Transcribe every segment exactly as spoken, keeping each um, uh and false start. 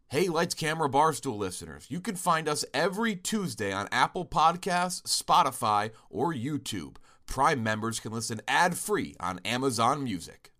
Hey, Lights, Camera, Barstool listeners, you can find us every Tuesday on Apple Podcasts, Spotify, or YouTube. Prime members can listen ad-free on Amazon Music.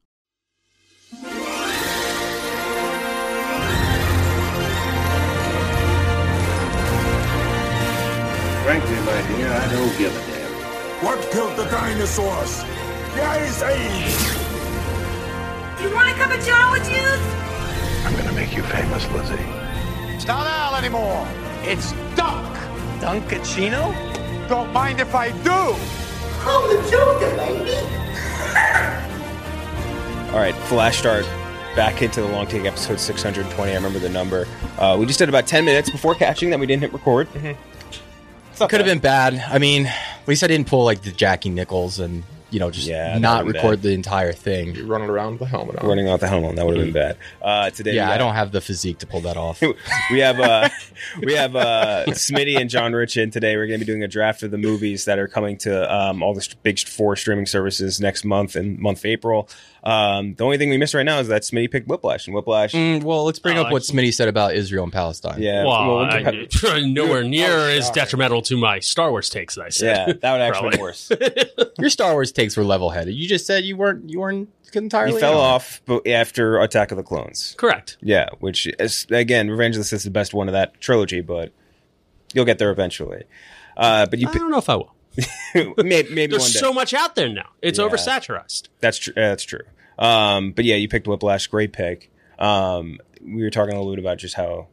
Frankly, my dear, I don't give a damn. What killed the dinosaurs? The Ice Age! You want a cup of joe with you? I'm gonna make you famous, Lizzie. It's not Al anymore. It's Dunk. Dunkachino? Don't mind if I do. I'm the Joker, baby. All right, flash start back into the long take episode six hundred twenty. I remember the number. Uh, we just did about ten minutes before catching that we didn't hit record. Mm-hmm. Could have been bad. I mean, at least I didn't pull like the Jackie Nichols and, you know, just Yeah, that not would've been record bad. the entire thing. You're running around with the helmet on. Running off the helmet, that would have been bad. Uh, today, Yeah, we I have- don't have the physique to pull that off. we have uh, we have uh, Smitty and John Rich in today. We're going to be doing a draft of the movies that are coming to um, all the st- big four streaming services next month and month of April. Um, the only thing we missed right now is that Smitty picked Whiplash, and Whiplash. Mm, well, let's bring Oh, up what actually- Smitty said about Israel and Palestine. Yeah, Well, we'll I, compare- nowhere near Oh, as sorry. detrimental to my Star Wars takes that I said. yeah, that would actually be Probably. worse. Your Star Wars takes were level-headed. You just said you weren't you weren't entirely. He fell on it. off but after Attack of the Clones. Correct. Yeah, which is, again, Revenge of the Sith is the best one of that trilogy, but you'll get there eventually. Uh, but you I don't know if I will. maybe, maybe one There's day. so much out there now. It's Yeah. oversaturized. That's true. Uh, that's true. Um, but yeah, you picked Whiplash. Great pick. Um, we were talking a little bit about just how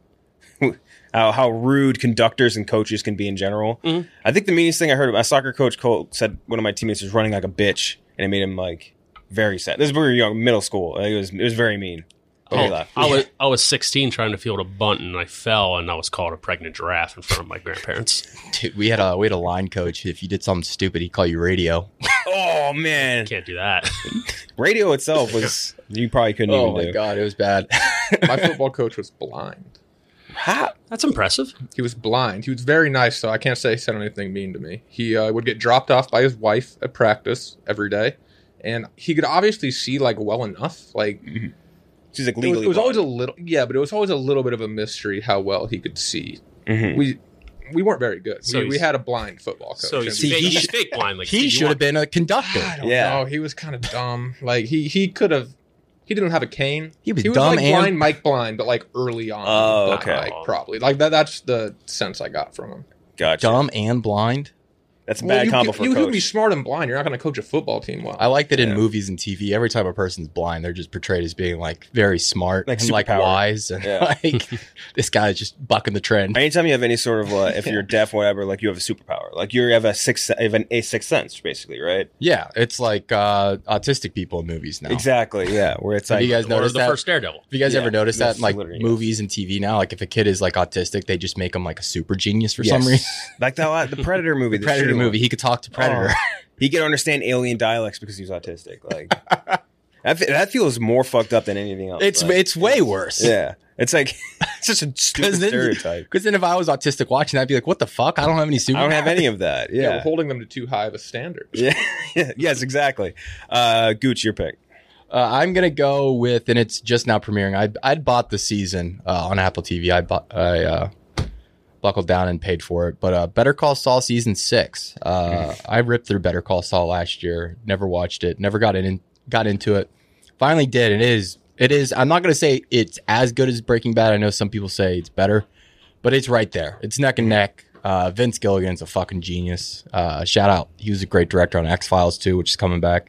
how, how rude conductors and coaches can be in general. Mhm. I think the meanest thing I heard, my soccer coach Colt said one of my teammates was running like a bitch, and it made him like very sad. This is when we were young, middle school. Like, it was it was very mean. But we Oh, laughed. I was I was sixteen trying to field a bunt and I fell and I was called a pregnant giraffe in front of my grandparents. Dude, we had a we had a line coach. If you did something stupid, he'd call you radio. Oh man, Can't do that. radio itself was you probably couldn't Oh even my do. god, it was bad. My football coach was blind. How? That's impressive. He was blind. He was very nice, so I can't say he said anything mean to me. He uh, would get dropped off by his wife at practice every day, and he could obviously see like well enough. Like She's like it was, legally. it was always a blind. little, yeah, but it was always a little bit of a mystery how well he could see. Mhm. We we weren't very good. So we, we he's- had a blind football coach. So and he's, See, fake, he he's sh- fake blind. Like he Stevie should have Wonder. been a conductor. I don't Yeah. know. He was kind of dumb. Like he he could have. He didn't have a cane. He was he was dumb like and- blind Mike blind, but like early on. Oh, Like, okay. like, probably like that. That's the sense I got from him. Gotcha. Dumb and blind. That's a Well, bad you, combo you, for you a could coach. be smart and blind. You're not going to coach a football team well. I like that in Yeah. movies and T V, every time a person's blind, they're just portrayed as being like very smart Like and like superpowered. wise, and Yeah. like this guy's just bucking the trend. Anytime you have any sort of, uh, if you're deaf, whatever, like you have a superpower, like you have a six, you have an a sixth sense, basically, right? Yeah, it's like uh, autistic people in movies now. Exactly, yeah. Where it's Have like, you guys Or noticed the that? first Daredevil. Have you guys Yeah, ever noticed that yes, in like literally, yes. movies and T V now? Like if a kid is like autistic, they just make him like a super genius for yes. some reason. like that, the Predator movie, the Predator shitty movie, one. he could talk to Predator. Oh. He can understand alien dialects because he's autistic. Like that, fe- that feels more fucked up than anything else. it's Like, it's way worse. yeah. It's like it's such a stupid Because then, stereotype. because then if I was autistic watching, I'd be like, "What the fuck? I don't have any super. I don't have any of that. yeah, Yeah, we're holding them to too high of a standard. yeah, yeah. Yes, exactly. Uh, Gooch, your pick. Uh, I'm gonna go with, and it's just now premiering. I I'd bought the season uh, on Apple T V. I bought, I uh, buckled down and paid for it. But uh, Better Call Saul season six. Uh, I ripped through Better Call Saul last year. Never watched it. Never got in. Got into it. Finally did. It is. It is. I'm not gonna say it's as good as Breaking Bad. I know some people say it's better, but it's right there. It's neck and neck. Uh, Vince Gilligan's a fucking genius. Uh, shout out. He was a great director on X-Files too, which is coming back.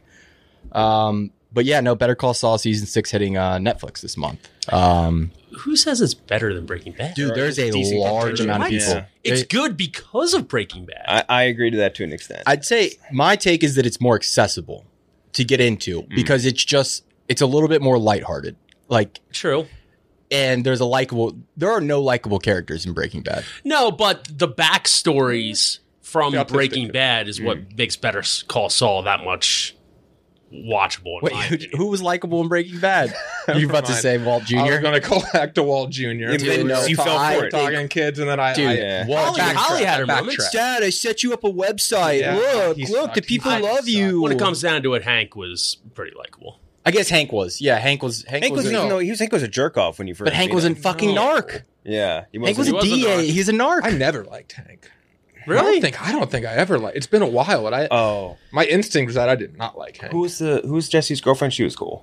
Um, but yeah, no, Better Call Saul season six hitting uh, Netflix this month. Um, Who says it's better than Breaking Bad? dude, there's a Decent large competition. amount of What? people. Yeah. It's It- good because of Breaking Bad. I, I agree to that to an extent. I'd say my take is that it's more accessible to get into because it's just it's a little bit more lighthearted. Like, True. and there's a likable. There are no likable characters in Breaking Bad. No, but the backstories from The autistic Breaking kid. Bad is what makes Better Call Saul that much watchable. In Wait, my who, opinion. who was likable in Breaking Bad? You're about to mind. say Walt I Junior was going to go back to Walt Junior Yeah, Dude, no, you fell I for it. think- talking kids, and then I, Dude, I Yeah. Walt Holly, Junior Holly had her backtrack. moments. Dad, I set you up a website. Yeah, look, he look, sucked. the people He love sucked. you. When it comes down to it, Hank was pretty likable. I guess Hank was. Yeah, Hank was. Hank, Hank was, was. even though he was Hank was a jerk off when you first. but Hank seen was him. in fucking Narc. Yeah, he Hank was a He was a D A. narc. He's a narc. I never liked Hank. I Really? don't think I don't think I ever liked. It's been a while, but I Oh, my instinct was that I did not like Hank. who was the who was Jesse's girlfriend? She was cool.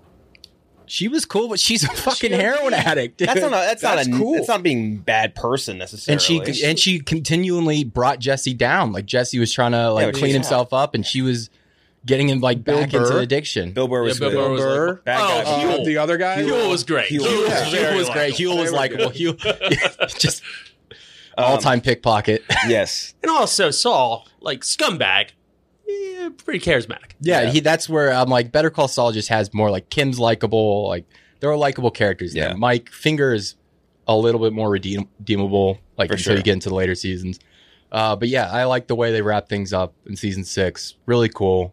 She was cool, but she's a fucking heroin addict. Dude. That's not. A, that's, That's not a. cool. That's not being a bad person necessarily. and she and she continually brought Jesse down. Like Jesse was trying to like but clean she's himself up, and she was getting him like Bill back into Burr. addiction. Bill Burr was Yeah, Bill good. Burr was Burr. like, Bad oh, guy. Uh, Huel. the other guy. Huel was great. Huel. Huel, Yeah. was Huel very was great. likable. Huel was They were likable. good. Huel, just Um, all time pickpocket. Yes. And also Saul, like scumbag, eh, pretty charismatic. Yeah, Yeah. he. That's where I'm like, Better Call Saul just has more like Kim's likable. Like there are likable characters. Yeah. There. Mike Finger is a little bit more redeem- redeemable. Like For until sure. you get into the later seasons. Uh, but yeah, I like the way they wrap things up in season six. Really cool.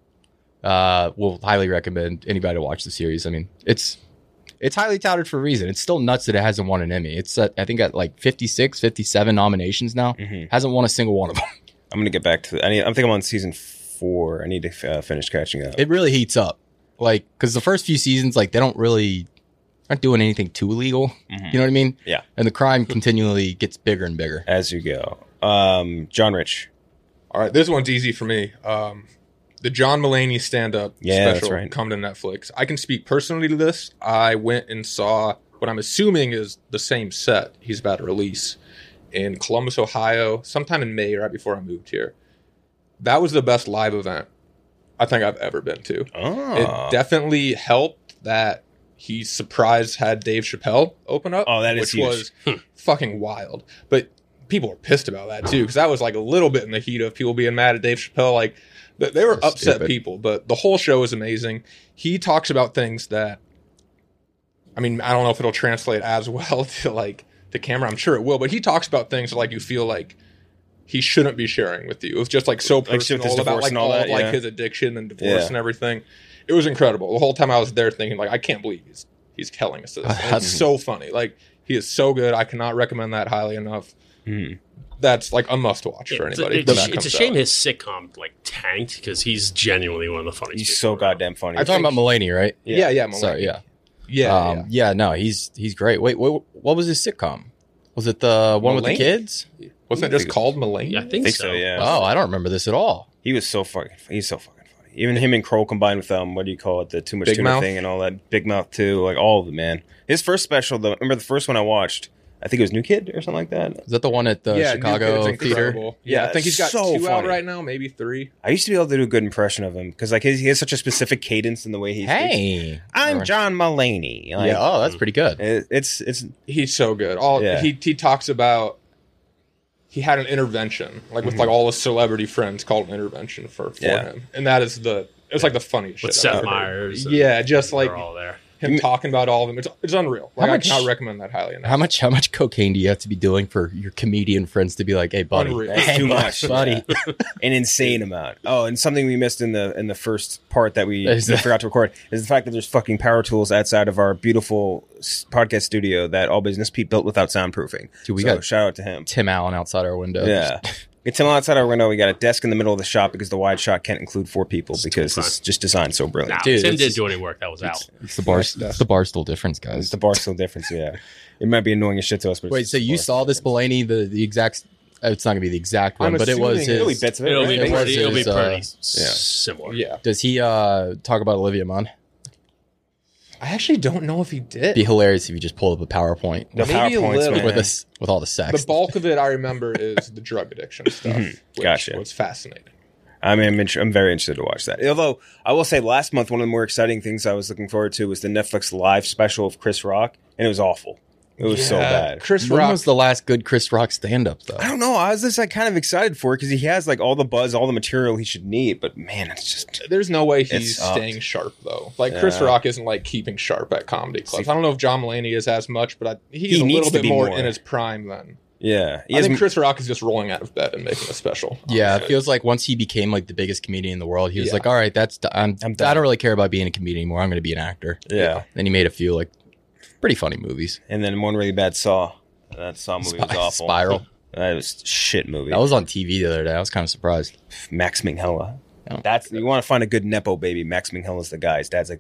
Uh, will highly recommend anybody to watch the series. I mean, it's it's highly touted for a reason. It's still nuts that it hasn't won an Emmy. It's at, I think at like fifty-six, fifty-seven nominations now. Mhm. Hasn't won a single one of them. I'm gonna get back to. The, I need. I'm thinking I'm on season four. I need to uh, finish catching up. It really heats up, like because the first few seasons, like they don't really aren't doing anything too illegal. Mhm. You know what I mean? Yeah. And the crime continually gets bigger and bigger. As you go, um, John Rich. All right, this one's easy for me. Um, the John Mulaney stand-up Yeah, that's special right. come to Netflix. I can speak personally to this. I went and saw what I'm assuming is the same set he's about to release in Columbus, Ohio, sometime in May, right before I moved here. That was the best live event I think I've ever been to. Oh, It definitely helped that he surprised had Dave Chappelle open up. Oh, that is which huge. was fucking wild. But people were pissed about that too, because that was like a little bit in the heat of people being mad at Dave Chappelle. Like th- they were That's upset stupid. people, but the whole show is amazing. He talks about things that, I mean, I don't know if it'll translate as well to like to camera. I'm sure it will, but he talks about things that, like you feel like he shouldn't be sharing with you. It was just like so Like shit with personal his about divorce like and all all that, of like yeah. his addiction and divorce Yeah. and everything. It was incredible. The whole time I was there thinking like, I can't believe he's he's telling us this. And it's so funny. Like he is so good. I cannot recommend that highly enough. Mhm. That's like a must watch for It's, anybody. it's, when that it's a comes shame out. his sitcom like tanked because he's genuinely one of the funniest. he's people so around. goddamn funny. I'm talking about Mulaney, right? Yeah, yeah, Mulaney. Sorry, yeah. yeah, um, yeah. yeah. No, he's he's great. Wait, wait, what was his sitcom? Was it the one with the Mulaney? kids? Wasn't it just called Mulaney? Yeah, I think, I think so. so. Yeah. Oh, I don't remember this at all. He was so fucking. He's so fucking funny. Even him and Kroll combined with um, what do you call it? The Too Much Big Tuna Mouth? thing and all that. Big Mouth too. Like all of it, man. His first special, though. Remember the first one I watched? I think it was New Kid or something like that. Is that the one at the yeah, New Chicago Kid's theater? incredible. Yeah, Yeah, I think he's got so two out funny. right now, maybe three. I used to be able to do a good impression of him because like his, he has such a specific cadence in the way he. speaks. Hey, I'm John Mulaney. Like, yeah. Oh, that's pretty good. it- it's it's He's so good. All Yeah. he he talks about. He had an intervention, like with like all his celebrity friends, called an intervention for, for Yeah. him, and that is the it was like the funniest With shit. I've Seth ever heard. Myers. and Yeah, just like they're all there. him talking about all of them. It's it's unreal. Like How much- I cannot recommend that highly enough. How much how much cocaine do you have to be doing for your comedian friends to be like, hey, buddy, Unreal. That's hey, too much, buddy? an insane amount. Oh, and something we missed in the in the first part that we, we Is that- forgot to record is the fact that there's fucking power tools outside of our beautiful s- podcast studio that All Business Pete built without soundproofing. Dude, we So, got- shout out to him. Tim Allen outside our window. Yeah. It's him outside our window. We got a desk in the middle of the shop because the wide shot can't include four people because fine. it's just designed so brilliant. Nah, Dude, Tim it's didn't just- do any work. That was out. It's the bar. It's the barstool difference, guys. It's the Barstool difference, yeah. It might be annoying as shit to us, but Wait, it's so just you the saw this Mulaney, the the exact? It's not gonna be the exact one, I'm but it was assuming Really his. bits of it, It'll right? be It was pretty, it'll be his, uh, pretty yeah. similar. Yeah, Does he uh, talk about Olivia Munn? I actually don't know if he did. It'd be hilarious if you just pull up a PowerPoint The Maybe a PowerPoints, little. man. with us with all the sex. The bulk of it I remember is the drug addiction stuff, which Gotcha. was fascinating. I mean, I'm, int- I'm very interested to watch that. Although, I will say last month, one of the more exciting things I was looking forward to was the Netflix live special of Chris Rock, and it was awful. It was so Yeah, bad. Chris When Rock. was the last good Chris Rock stand up though? I don't know. I was just like kind of excited for it because he has like all the buzz, all the material he should need. But man, it's just There's no way he's sucked. staying sharp though. Like Chris Yeah. Rock isn't like keeping sharp at comedy clubs. I don't know if John Mulaney is as much, but I, he's He a needs little to bit be more, more. in his prime then. yeah. He I has think m- Chris Rock is just rolling out of bed and making a special. Yeah, it honestly. feels like once he became like the biggest comedian in the world, he was Yeah. like, "All right, that's d- I'm, I'm I done." don't really care about being a comedian anymore. I'm going to be an actor." yeah. Then he made a few like pretty funny movies. And then one really bad Saw. That Saw movie was Spy- awful. Spiral. That was a shit movie. That was on T V the other day. I was kind of surprised. Max Minghella. Oh. That's you want to find a good nepo baby. Max Minghella's the guy. His dad's like the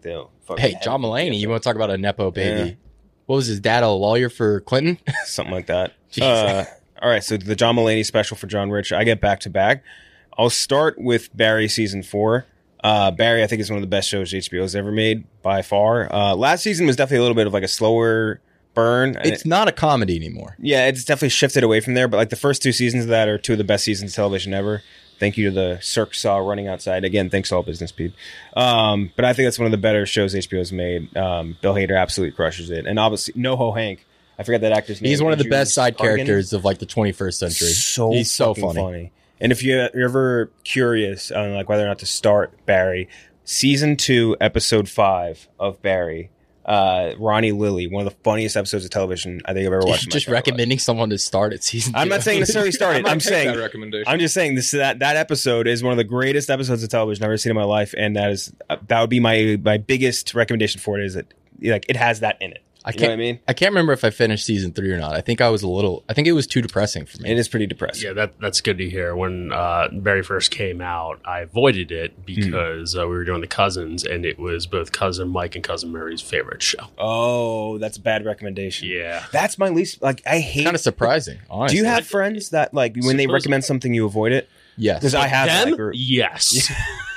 fucking Hey, head. John Mulaney, you want to talk about a Nepo baby? Yeah. What was his dad, a lawyer for Clinton? Something like that. uh, all right, so the John Mulaney special for John Rich. I get back to back. I'll start with Barry season four. Uh, Barry, I think, is one of the best shows H B O's ever made by far. Uh, last season was definitely a little bit of like a slower burn. It's it, not a comedy anymore. Yeah, it's definitely shifted away from there. But like the first two seasons of that are two of the best seasons of television ever. Thank you to the Cirque Saw running outside. Again, thanks all business, Pete. Um, but I think that's one of the better shows H B O's made. Um, Bill Hader absolutely crushes it. And obviously, NoHo Hank. I forgot that actor's name. He's one of the Andrew best side Sargent. characters of like the twenty-first century. So He's so funny. funny. And if you're ever curious on like whether or not to start Barry, season two, episode five of Barry, uh, Ronnie Lilly, one of the funniest episodes of television I think I've ever watched. Just recommending life. Someone to start at season two. I'm not saying necessarily start it. I'm saying that recommendation. I'm just saying this that that episode is one of the greatest episodes of television I've ever seen in my life, and that is uh, that would be my my biggest recommendation for it. Is that like it has that in it. I You can't. know what I mean, I can't remember if I finished season three or not. I think I was a little. I think it was too depressing for me. it is pretty depressing. Yeah, that that's good to hear. When uh, Barry first came out, I avoided it because mm. uh, we were doing the Cousins, and it was both Cousin Mike and Cousin Murray's favorite show. Oh, that's a bad recommendation. Yeah, that's my least. Like, I hate. Kind of surprising. Honestly. Do you have friends that like when they recommend something you avoid it? Yes, because I have them. That group. Yes.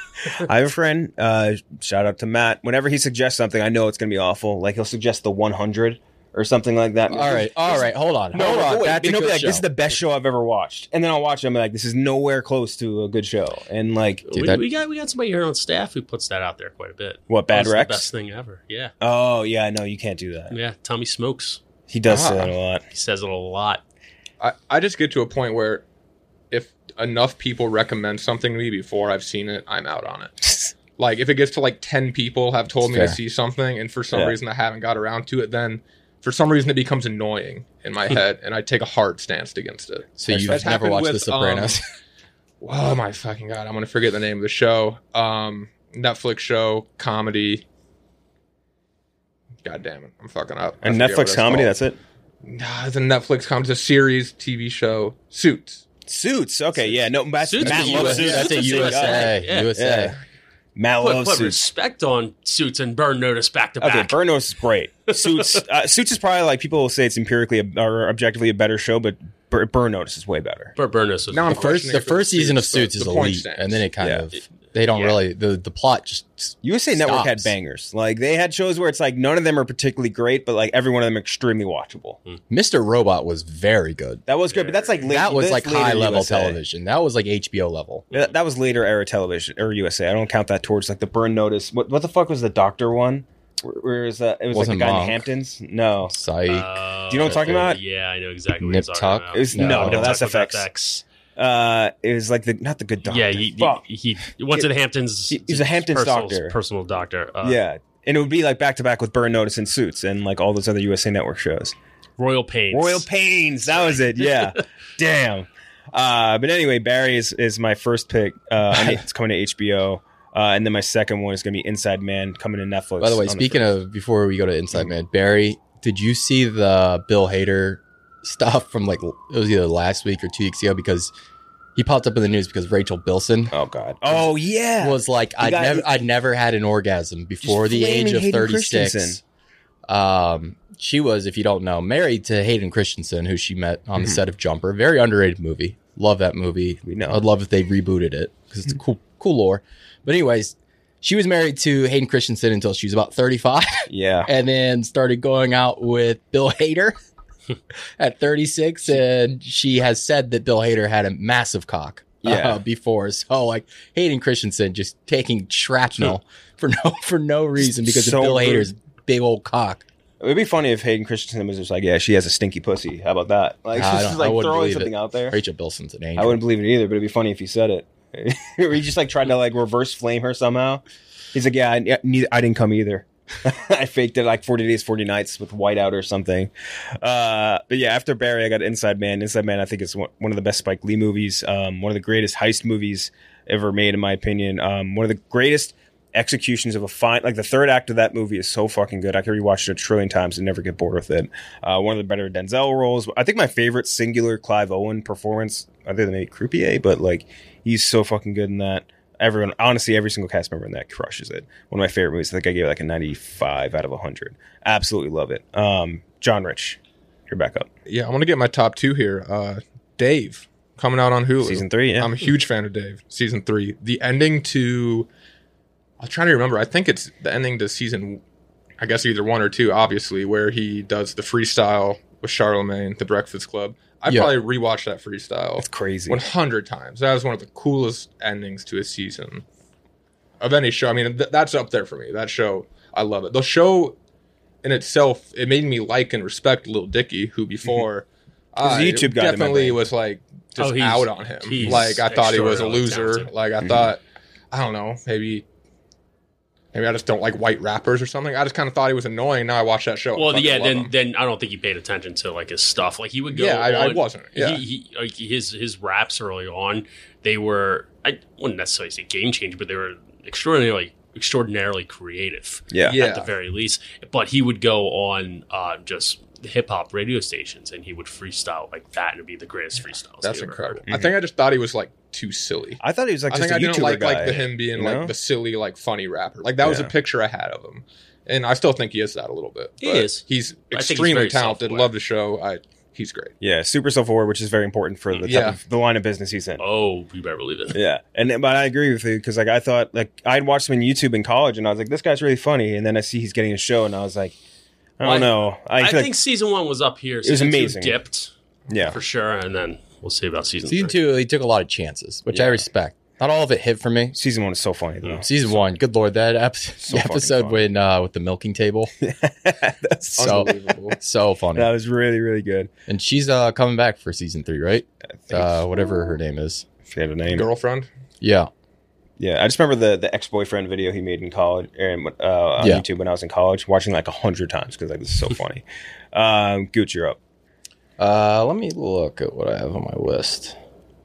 I have a friend. Uh, shout out to Matt. Whenever he suggests something, I know it's going to be awful. Like he'll suggest the one hundred. Or something like that. All right, all right, hold on, no, hold on. Wait, That's a good good like, show. This is the best show I've ever watched, and then I'll watch it. I'm like, this is nowhere close to a good show. And like, Dude, we, that, we got we got somebody here on staff who puts that out there quite a bit. What, Bad Rex? The best thing ever. Yeah. Oh yeah, no, you can't do that. Yeah, Tommy Smokes. He does ah. say that a lot. He says it a lot. I, I just get to a point where if enough people recommend something to me before I've seen it, I'm out on it. Like if it gets to like ten people have told That's me fair. to see something, and for some Yeah. reason I haven't got around to it, then for some reason it becomes annoying in my head, and I take a hard stance against it. So That's- you've that's never happened watched with, The Sopranos? Um, oh my fucking god! I'm gonna forget the name of the show. Um, Netflix show comedy. God damn it! I'm fucking up. I And forget what Netflix it's comedy. called. That's it. Nah, it's a Netflix comedy. It's a series, T V show. Suits. Suits. Okay, yeah. No, Matt, Suits Matt is loves U S A. Suits. That's a That's a U S A. yeah. U S A. Yeah. Matt Put, loves put Suits. respect on Suits and Burn Notice back to Okay, back. Burn Notice is great. Suits. uh, Suits is probably like people will say it's empirically a, or objectively a better show, but Bur- Burn Notice is way better. Burn, Burn Notice was Now I'm The first, questioning the if it's first season of Suits, Suits is the point elite, stands. and then it kind Yeah. of they don't Yeah. really the the plot just U S A Network had stops. bangers. Like they had shows where it's like none of them are particularly great, but like every one of them are extremely watchable. Mister Robot was very good. That was good, but that's like late, That was that's like later high level U S A. television. That was like H B O level. That, that was later era television or U S A. I don't count that towards like the Burn Notice. What what the fuck was the Doctor one? Where, where is that? It was Wasn't like a guy Monk. in the Hamptons. No, Psych. Uh, Do you know what I'm talking about? Yeah, I know exactly what Nip you're Tuck? talking about. It was- no, no, Nip that's Tuck with F X. F X. uh, it was like the not the good Doctor. Yeah, he, Fuck. he, he went to the Hamptons. He- he's a Hamptons personal, doctor. Personal doctor. Uh, yeah, and it would be like back to back with Burn Notice and Suits and like all those other U S A Network shows. Royal Pains. Royal Pains. That was it. Yeah. Damn. Uh, but anyway, Barry is, is my first pick. Uh, and it's coming to H B O. Uh, and then my second one is going to be Inside Man coming to Netflix. By the way, on speaking first. of before we go to Inside Man, Barry, did you see the Bill Hader stuff from like it was either last week or two weeks ago because he popped up in the news because Rachel Bilson Oh God. Oh yeah. was like I'd got- never I'd never had an orgasm before the flaming age of Hayden thirty-six. Christensen. Um, she was, if you don't know, married to Hayden Christensen, who she met on the Mm-hmm. set of Jumper. Very underrated movie. Love that movie. We know. I'd love if they rebooted it because it's a cool cool lore. But anyways, she was married to Hayden Christensen until she was about thirty-five. Yeah. And then started going out with Bill Hader at thirty-six. And she has said that Bill Hader had a massive cock Yeah. uh, before. So like Hayden Christensen just taking shrapnel for no for no reason because So of Bill rude. Hader's big old cock. It would be funny if Hayden Christensen was just like, yeah, she has a stinky pussy. How about that? Like, I just, don't- just I like wouldn't throwing believe something it. out there. Rachel Bilson's an angel. I wouldn't believe it either, but it'd be funny if he said it. or he just like tried to like reverse flame her somehow. He's like, yeah, I, yeah, neither, I didn't come either. I faked it like forty days, forty nights with whiteout or something. Uh, but yeah, after Barry, I got Inside Man. Inside Man, I think it's one one of the best Spike Lee movies. Um, one of the greatest heist movies ever made, in my opinion. Um, one of the greatest executions of a fine, like the third act of that movie is so fucking good. I could rewatch it a trillion times and never get bored with it. Uh, one of the better Denzel roles. I think my favorite singular Clive Owen performance, other than maybe Croupier, but like he's so fucking good in that. Everyone, honestly, every single cast member in that crushes it. One of my favorite movies. I think I gave it like a ninety-five out of one hundred. Absolutely love it. Um, John Rich, you're back up. Yeah, I want to get my top two here. Uh, Dave, coming out on Hulu. Season three, yeah. I'm a huge fan of Dave. Season three. The ending to... I'm trying to remember. I think it's the ending to season, I guess either one or two, obviously, where he does the freestyle with Charlemagne, The Breakfast Club. I Yeah. probably rewatched that freestyle. It's crazy. one hundred times. That was one of the coolest endings to a season of any show. I mean, th- that's up there for me. That show, I love it. The show in itself, it made me like and respect Lil Dicky, who before He's a I YouTube guy in my definitely brain. was like just Oh, he's- out on him. he's Like I thought he was a extraordinarily loser. talented. Like I thought, I don't know, maybe. Maybe I just don't like white rappers or something. I just kind of thought he was annoying. Now I watch that show. and Well, fucking yeah, love then him. then I don't think he paid attention to like his stuff. Like he would go. Yeah, I- I on- wasn't, yeah. He, he like his his raps early on, they were I wouldn't necessarily say game changer, but they were extraordinarily extraordinarily creative. Yeah. Yeah. At the very least. But he would go on uh, just hip hop radio stations and he would freestyle like that and it'd be the greatest freestyles. That's he ever incredible. heard. I think I just thought he was like too silly. I thought he was like I just think a I YouTuber didn't like guy. like the him being you like know? the silly, like funny rapper. Like that was a Yeah. picture I had of him, and I still think he is that a little bit. He But is. He's I think he's extremely very talented. self-aware. Love the show. I he's great. Yeah, super self-aware, which is very important for the type Yeah. of, the line of business he's in. Oh, you better believe it. Yeah, and but I agree with you because like I thought like I'd watched him on YouTube in college and I was like, this guy's really funny, and then I see he's getting a show and I was like, I don't Well, I- know. I, I feel think season one was up here. was Season two amazing. dipped like, yeah, for sure, and then we'll see about season, Season three. two, he took a lot of chances, which I respect. Not all of it hit for me. season one is so funny though. Season one, good lord, that ep- So the fucking episode fun. when uh, with the milking table, That's so Unbelievable. so funny. that was really really good. And she's uh, coming back for season three, right? I think Uh, whatever her name is. I forget her name. Girlfriend. Yeah, Yeah, I just remember the the ex boyfriend video he made in college and uh, on Yeah. YouTube when I was in college, watching like a hundred times because like this is so funny. Um, Gooch, you're up. Uh, let me look at what I have on my list.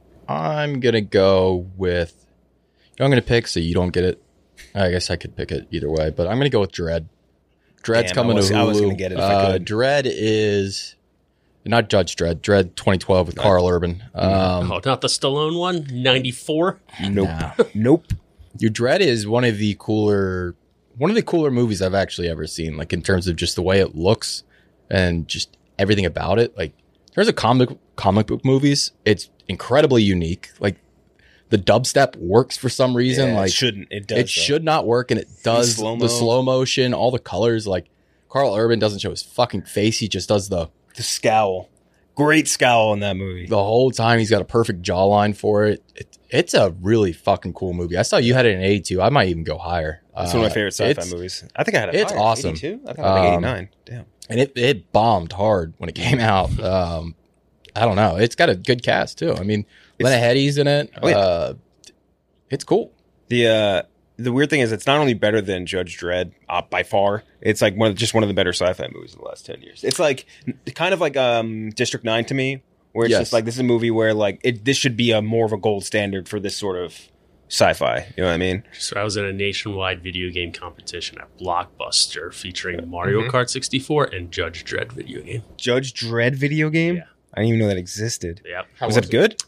I'm gonna go with. You know, I'm gonna pick so you don't get it. I guess I could pick it either way, but I'm gonna go with Dread. Dread's Damn, coming I was- to Hulu. I was gonna get it if I uh, could. Dread is not Judge Dredd. Dread twenty twelve with Carl Urban. Um, Oh, not the Stallone one? ninety-four? Nope, nah. nope. Your Dread is one of the cooler, one of the cooler movies I've actually ever seen. Like in terms of just the way it looks and just everything about it. Like in terms of comic comic book movies, it's incredibly unique. Like the dubstep works for some reason. Yeah, like it shouldn't. It does. it though. should not work, and it does. slow-mo. The slow motion, all the colors. Like Carl Urban doesn't show his fucking face; he just does the The scowl, great scowl in that movie. the whole time. He's got a perfect jawline for it. it it's a really fucking cool movie. I saw you had it in eighty-two. I might even go higher. It's one of my Uh, favorite sci-fi it's- movies. I think I had it. it's higher. awesome. eighty-two? I thought I was like Um, eighty-nine. Damn. and it it bombed hard when it came out. Um, I don't know. It's got a good cast too. I mean, Lena Headey's in it. Oh, yeah. Uh, it's cool. The uh, the weird thing is, it's not only better than Judge Dredd uh, by far. It's like one of just one of the better sci-fi movies of the last ten years. It's like kind of like um, District Nine to me, where it's Yes. just like this is a movie where like it this should be a more of a gold standard for this sort of sci-fi. You know what I mean? So I was in a nationwide video game competition at Blockbuster featuring Mario Mm-hmm. Kart sixty-four and Judge Dredd video game. Judge Dredd video game. Yeah. I didn't even know that existed. Yep. How Was it good?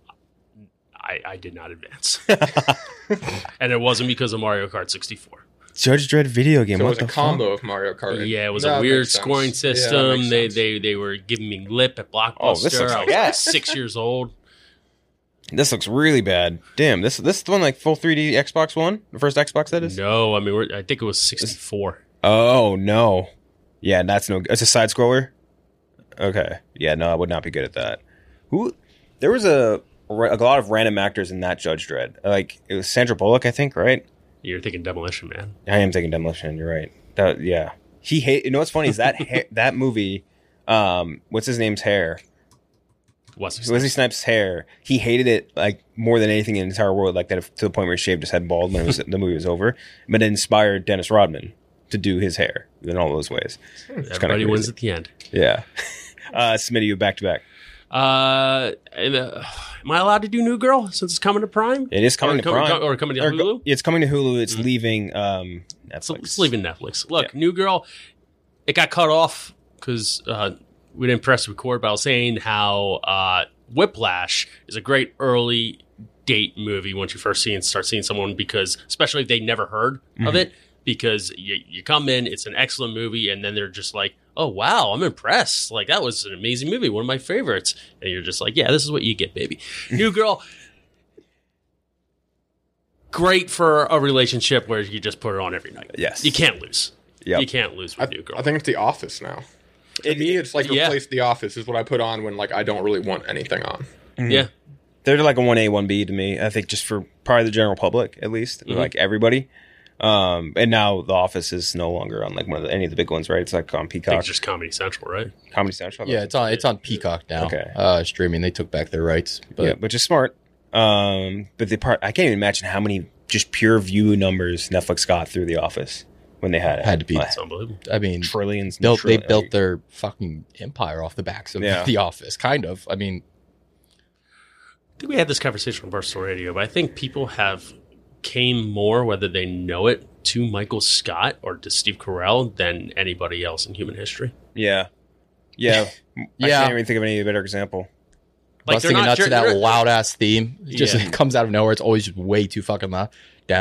I, I did not advance. And it wasn't because of Mario Kart sixty-four. Judge Dredd video game. So it what was a the combo of Mario Kart. and- Yeah, it was That a weird makes sense. scoring Yeah, that system. makes they, sense. they they were giving me lip at Blockbuster. Oh, this looks I like was like ass. six years old. fuck? This looks really bad. Damn. This this is the one like full three D Xbox One, the first Xbox that is. No, I mean we're, I think it was sixty-four. Oh no. Yeah, that's no. It's a side scroller. Okay. Yeah, no, I would not be good at that. Who? There was a a lot of random actors in that Judge Dredd. Like it was Sandra Bullock, I think, right? You're thinking Demolition Man. I am thinking Demolition. You're right. That yeah. He hate. You know what's funny is that ha- that movie. Um, what's his name's hair? Wesley Wesley Snipes' hair. He hated it like more than anything in the entire world. Like that to the point where he shaved his head bald when it was, the movie was over. But it inspired Dennis Rodman to do his hair in all those ways. It's kinda Everybody wins crazy. at the end. Yeah. Uh, Smitty, you back to back. Uh, and, uh, am I allowed to do New Girl since it's coming to Prime? It is coming or to Prime. or coming to Or Hulu? go- it's coming to Hulu. It's leaving um, So Netflix. it's leaving Netflix. Look, New Girl, it got cut off because uh, we didn't press record, but I was saying how uh, Whiplash is a great early date movie once you first see and start seeing someone, because especially if they never heard mm-hmm. of it, because you, you come in, it's an excellent movie, and then they're just like, oh, wow, I'm impressed. Like, that was an amazing movie, one of my favorites. And you're just like, yeah, this is what you get, baby. New Girl, great for a relationship where you just put it on every night. Yes. You can't lose. Yep. You can't lose with I, New Girl. I think it's The Office now. To It- me, it's like yeah. replace The Office is what I put on when like I don't really want anything on. Mm-hmm. Yeah. They're like a one A, one B to me. I think just for probably the general public, at least, Mhm. like everybody. Um, and now The Office is no longer on like one of the, any of the big ones, right? It's like on I think Peacock, it's just Comedy Central, right? Comedy Central. Yeah, it's on it's on Peacock now. Okay. Uh, streaming. They took back their rights. But yeah, which is smart. Um, but the part I can't even imagine how many just pure view numbers Netflix got through The Office when they had it. Had to be. Like, It's unbelievable. I mean, trillions. and built, they trillions. built their fucking empire off the backs of Yeah. The Office, kind of. I mean, I think we had this conversation on Barstool Radio, but I think people have came more, whether they know it, to Michael Scott or to Steve Carell than anybody else in human history. Yeah, yeah, I Yeah. can't even think of any better example. busting a nut to that they're- loud ass theme. It just Yeah. comes out of nowhere. It's always just way too fucking loud.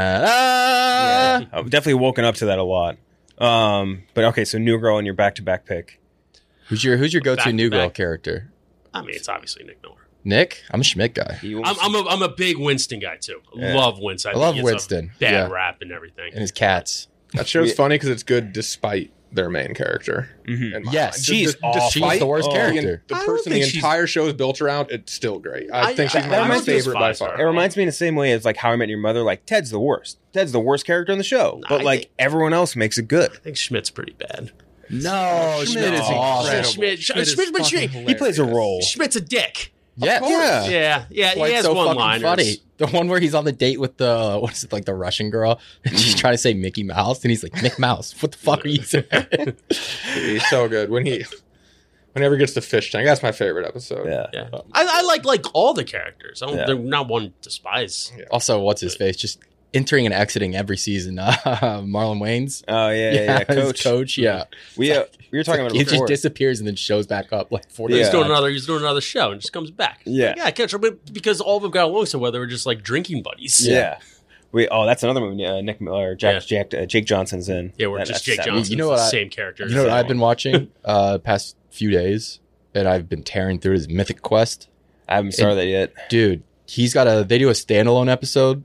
Da-da! I've definitely woken up to that a lot. Um, but okay, so New Girl and your back to back pick. Who's your Who's your go to Back- New Girl back. character? I mean, it's obviously Nick Miller. Nick? I'm a Schmidt guy. You I'm, I'm, a, I'm a big Winston guy, too. Yeah. Love Winston. I love think he gets Winston, a Bad yeah. rap and everything. And his cats. That show's We- funny because it's good despite their main character. Mhm. in my Yes, mind. she's D- awful. She's the worst Oh. character. The I don't person the think she's- entire show is built around, it's still great. I, I- think she's I- my I least think it's favorite by five far. star. It reminds me in the same way as like How I Met Your Mother. Like Ted's the worst. Ted's the worst character in the show, but I like think- everyone else makes it good. I think Schmidt's pretty bad. No, Schmidt is awesome. incredible. Schmidt- Schmidt is Schmidt- fucking Schmidt- He plays a hilarious. role. Schmidt's a dick. Yeah, Yeah. Yeah, yeah, Why he it's has so one fucking liners. funny. The one where he's on the date with the what is it like the Russian girl, and she's trying to say Mickey Mouse, and he's like Mick Mouse. What the fuck are you saying? He's so good when he, whenever he gets to fish tank. That's my favorite episode. Yeah. Yeah, I, I like like all the characters. I don't, Yeah. They're not one to despise. Also, what's his face? Just entering and exiting every season. Uh, Marlon Wayne's. Oh yeah, yeah, yeah. his Coach. coach. Yeah, We uh, we were talking about he it just before. disappears and then shows back up like forty. Yeah. He's doing another. He's doing another show and just comes back. Yeah. Like, yeah, I catch up with- because all of them got along so well. They were just like drinking buddies. yeah. We oh, that's another movie. Uh, Nick Miller, Jack, Yeah. Jack, uh, Jake Johnson's in. yeah, we're That- just that's Jake sad. Johnson's You know the what I- same character. You know what I've been watching uh past few days, and I've been tearing through his Mythic Quest. I haven't started that yet. Dude, he's got a they do a standalone episode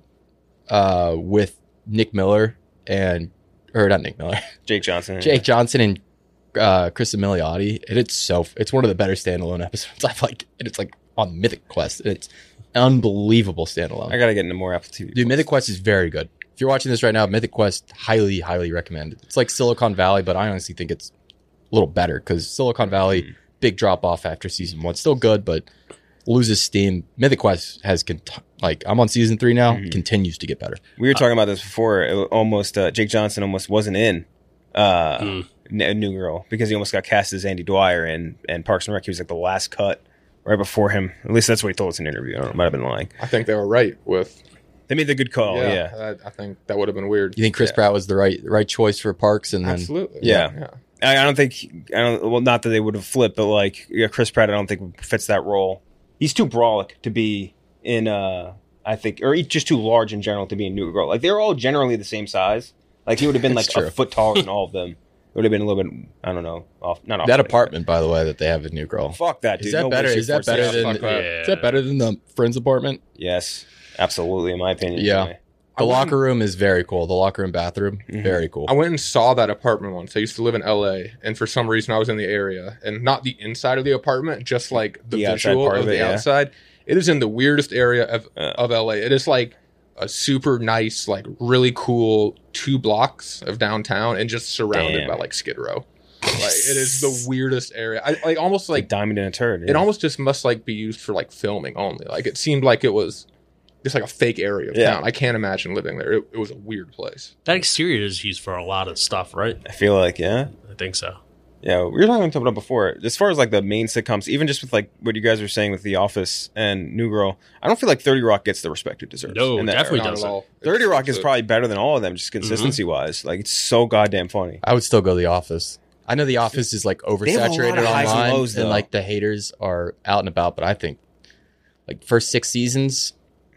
uh with Nick Miller and or not Nick Miller, Jake Johnson. Jake Johnson and uh Chris Emiliotti, and it's so it's one of the better standalone episodes I've like, and it's like on Mythic Quest, and it's unbelievable standalone. I gotta get into more Apple T V. Dude, Mythic Quest is very good. If you're watching this right now, Mythic Quest, highly, highly recommended. It's like Silicon Valley, but I honestly think it's a little better because Silicon Valley, Mm. big drop off after season one. Still good, but loses steam. Mythic Quest has, cont- like, I'm on season three now, Mm-hmm. continues to get better. We were talking about this before. It almost uh, Jake Johnson almost wasn't in uh, Mm. N- New Girl because he almost got cast as Andy Dwyer in and Parks and Rec. He was like the last cut right before him. At least that's what he told us in an interview. I don't know, might have been lying. I think they were right with. They made the good call. Oh, Yeah, I, I think that would have been weird. You think Chris Yeah. Pratt was the right right choice for Parks? And then Absolutely. Yeah. yeah. I, I don't think. I don't. Well, not that they would have flipped, but like yeah, Chris Pratt, I don't think fits that role. He's too brolic to be in. uh I think, or he's just too large in general to be in New Girl. Like they're all generally the same size. Like he would have been like That's a true. foot taller than all of them. It would have been a little bit. I don't know. Off. Not off. that apartment, by the way, that they have in New Girl. Fuck that, dude. Is that No better? bullshit Is that for better sale. than fuck that. is that better than the Friends apartment? Yes, absolutely. In my opinion. Yeah. anyway. The locker room is very cool. The locker room bathroom, Mm-hmm. very cool. I went and saw that apartment once. I used to live in L A, and for some reason I was in the area, and not the inside of the apartment, just like the, The outside visual part of of the it, yeah. outside. It is in the weirdest area of Yeah. of L A. It is like a super nice, like really cool two blocks of downtown, and just surrounded Damn. by like Skid Row. Like it is the weirdest area. I like almost Like like diamond in a turd. it yeah. almost just must like be used for like filming only. Like it seemed like it was just like a fake area of Yeah. town. I can't imagine living there. It, it was a weird place. That exterior is used for a lot of stuff, right? I feel like yeah. I think so. Yeah, we were talking about before. As far as like the main sitcoms, even just with like what you guys were saying with The Office and New Girl, I don't feel like thirty Rock gets the respect it deserves. No, in that definitely era. Not doesn't. at all. thirty It's- Rock is it's a- probably better than all of them, just consistency wise. Like it's so goddamn funny. I would still go The Office. I know The Office is like have a lot oversaturated of highs and online, lows, and though. like the haters are out and about. But I think like first six seasons,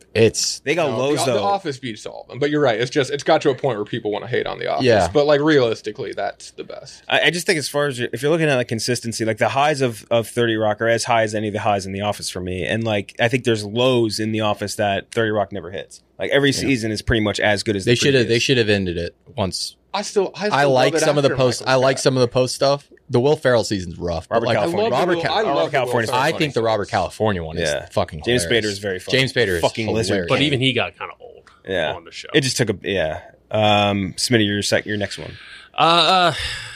It's They got No, lows the, though. The Office beats all of them, but you're right. It's just it's got to a point where people want to hate on The Office. Yeah. But like realistically, that's the best. I, I just think as far as your, if you're looking at like consistency, like the highs of, of thirty Rock are as high as any of the highs in The Office for me, and like I think there's lows in The Office that thirty Rock never hits. Like every season is pretty much as good as they the should have they previous. should have ended it once. I still I, still I like love it some of the after post. Michael I like Scott. some of the post stuff. The Will Ferrell season's rough. but Robert like, California. I love Robert the Cal- Will- I Robert love the California's Will I Ferrell think the funny Robert stuff. California one is Yeah. fucking James hilarious. Spader is very funny. James Spader is Fucking hilarious. lizard. But even he got kind of old Yeah. on the show. It just took a yeah. Um, Smitty, your sec, your next one. Uh,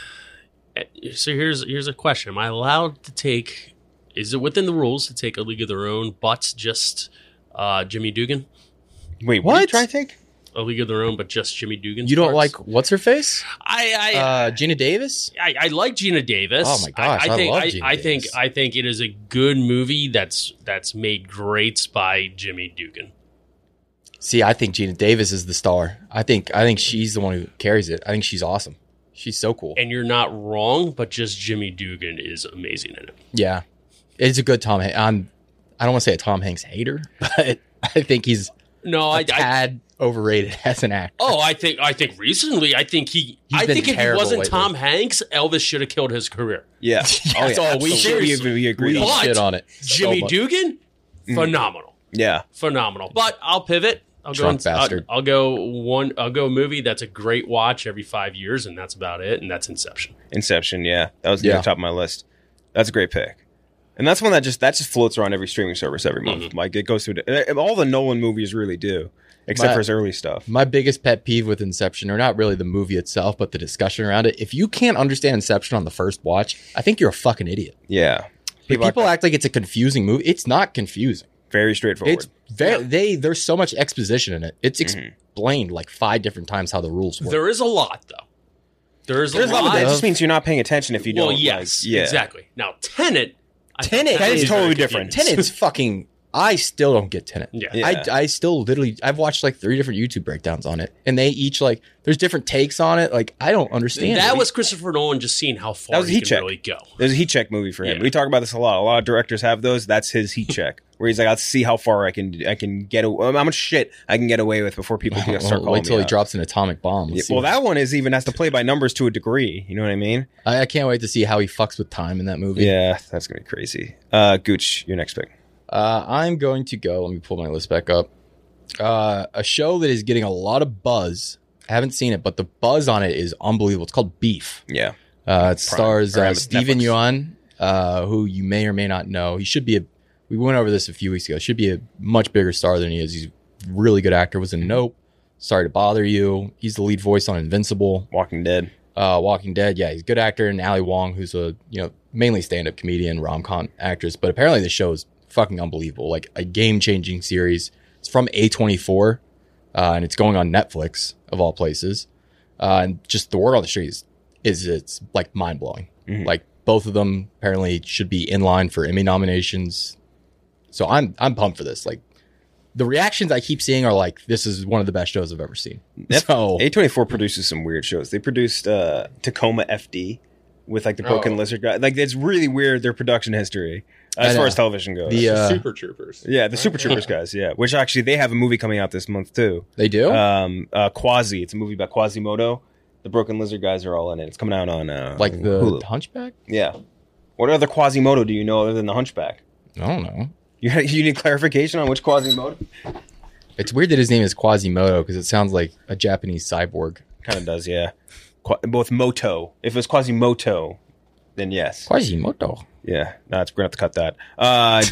uh, so here's here's a question: am I allowed to take? Is it within the rules to take A League of Their Own, but just uh, Jimmy Dugan? Wait, what? Are you What? trying to take? A League of Their Own, but just Jimmy Dugan. You don't like what's her face? I I, Uh, Gina Davis. I I like Gina Davis. Oh my gosh, I think love I, Gina I think Davis. I think it is a good movie that's that's made great by Jimmy Dugan. See, I think Gina Davis is the star. I think I think she's the one who carries it. I think she's awesome. She's so cool. And you're not wrong, but just Jimmy Dugan is amazing in it. Yeah, it's a good Tom. Han- I'm. I don't want to say a Tom Hanks hater, but I think he's No, a I, I tad overrated as an actor. Oh, I think I think recently I think he He's I been think if he terrible wasn't lately. Tom Hanks, Elvis should have killed his career. Yeah. Oh yeah. all we Absolutely. should- we, we agree. we on that. But shit on it. so Jimmy much. Dugan, phenomenal, Yeah. phenomenal. But I'll pivot. I'll Drunk go. I'll, bastard. I'll go one. I'll go a movie that's a great watch every five years, and that's about it. And that's Inception. Inception. Yeah, that was near Yeah. the top of my list. That's a great pick. And that's one that just that just floats around every streaming service every month. Mm-hmm. Like it goes through the, all the Nolan movies really do, except My- for his early stuff. My biggest pet peeve with Inception, or not really the movie itself, but the discussion around it. If you can't understand Inception on the first watch, I think you're a fucking idiot. Yeah, People, people are act like it's a confusing movie. It's not confusing. very straightforward. It's very they. There's so much exposition in it. It's explained like five different times how the rules work. There is a lot, though. There is There's a a lot, lot. but that just means you're not paying attention if you well, don't. yes, like, yeah. exactly. Now, Tenet. I Tenet thought that is was totally very different. confusing. Tenet's fucking. I still don't get Tenet. Yeah. Yeah. I, I still literally I've watched like three different YouTube breakdowns on it, and they each like there's different takes on it. Like I don't understand. That it. was Christopher Nolan just seeing how far That was a he heat can check. really go. There's a heat check movie for him. Yeah. We talk about this a lot. A lot of directors have those. That's his heat check, where he's like, "I'll see how far I can I can get aw- how much shit I can get away with before people can start Well, calling wait till me he out." drops an atomic bomb. Let's Yeah, see well, what- that one is even has to play by numbers to a degree. You know what I mean? I, I can't wait to see how he fucks with time in that movie. Yeah, that's gonna be crazy. Uh, Gooch, your next pick. Uh, I'm going to go. Let me pull my list back up. Uh, a show that is getting a lot of buzz. I haven't seen it, but the buzz on it is unbelievable. It's called Beef. Yeah, Uh, it Prime, stars or uh, Am- Steven Netflix. Yeun, uh, who you may or may not know. He should be a. We went over this a few weeks ago. Should be a much bigger star than he is. He's a really good actor. Was in Nope. Sorry to bother you. He's the lead voice on Invincible. Walking Dead. Uh, Walking Dead. Yeah, he's a good actor. And Ali Wong, who's a you know mainly stand-up comedian, rom-com actress. But apparently the show is fucking unbelievable. Like a game-changing series. It's from A twenty-four, uh, and it's going on Netflix of all places. Uh, and just the word on the street is, is it's like mind-blowing. Mhm. Like both of them apparently should be in line for Emmy nominations. So I'm I'm pumped for this. Like the reactions I keep seeing are like, this is one of the best shows I've ever seen. So A twenty-four produces some weird shows. They produced uh, Tacoma F D with like the Broken Oh. Lizard guy. Like it's really weird their production history uh, I as far know. as television goes. The, uh, Super Troopers. yeah, the Super Troopers guys. Yeah, which actually they have a movie coming out this month too. they do? Um, uh, Quasi. It's a movie about Quasimodo. The Broken Lizard guys are all in it. It's coming out on uh, like the Hulu. Hunchback? Yeah. What other Quasimodo do you know other than the Hunchback? I don't know. You you need clarification on which Quasimodo? It's weird that his name is Quasimodo because it sounds like a Japanese cyborg. Kind of does, yeah. Qua- both Moto. If it was Quasimoto, then yes. Quasimodo. Yeah, no, it's, we're going to have to cut that. Uh,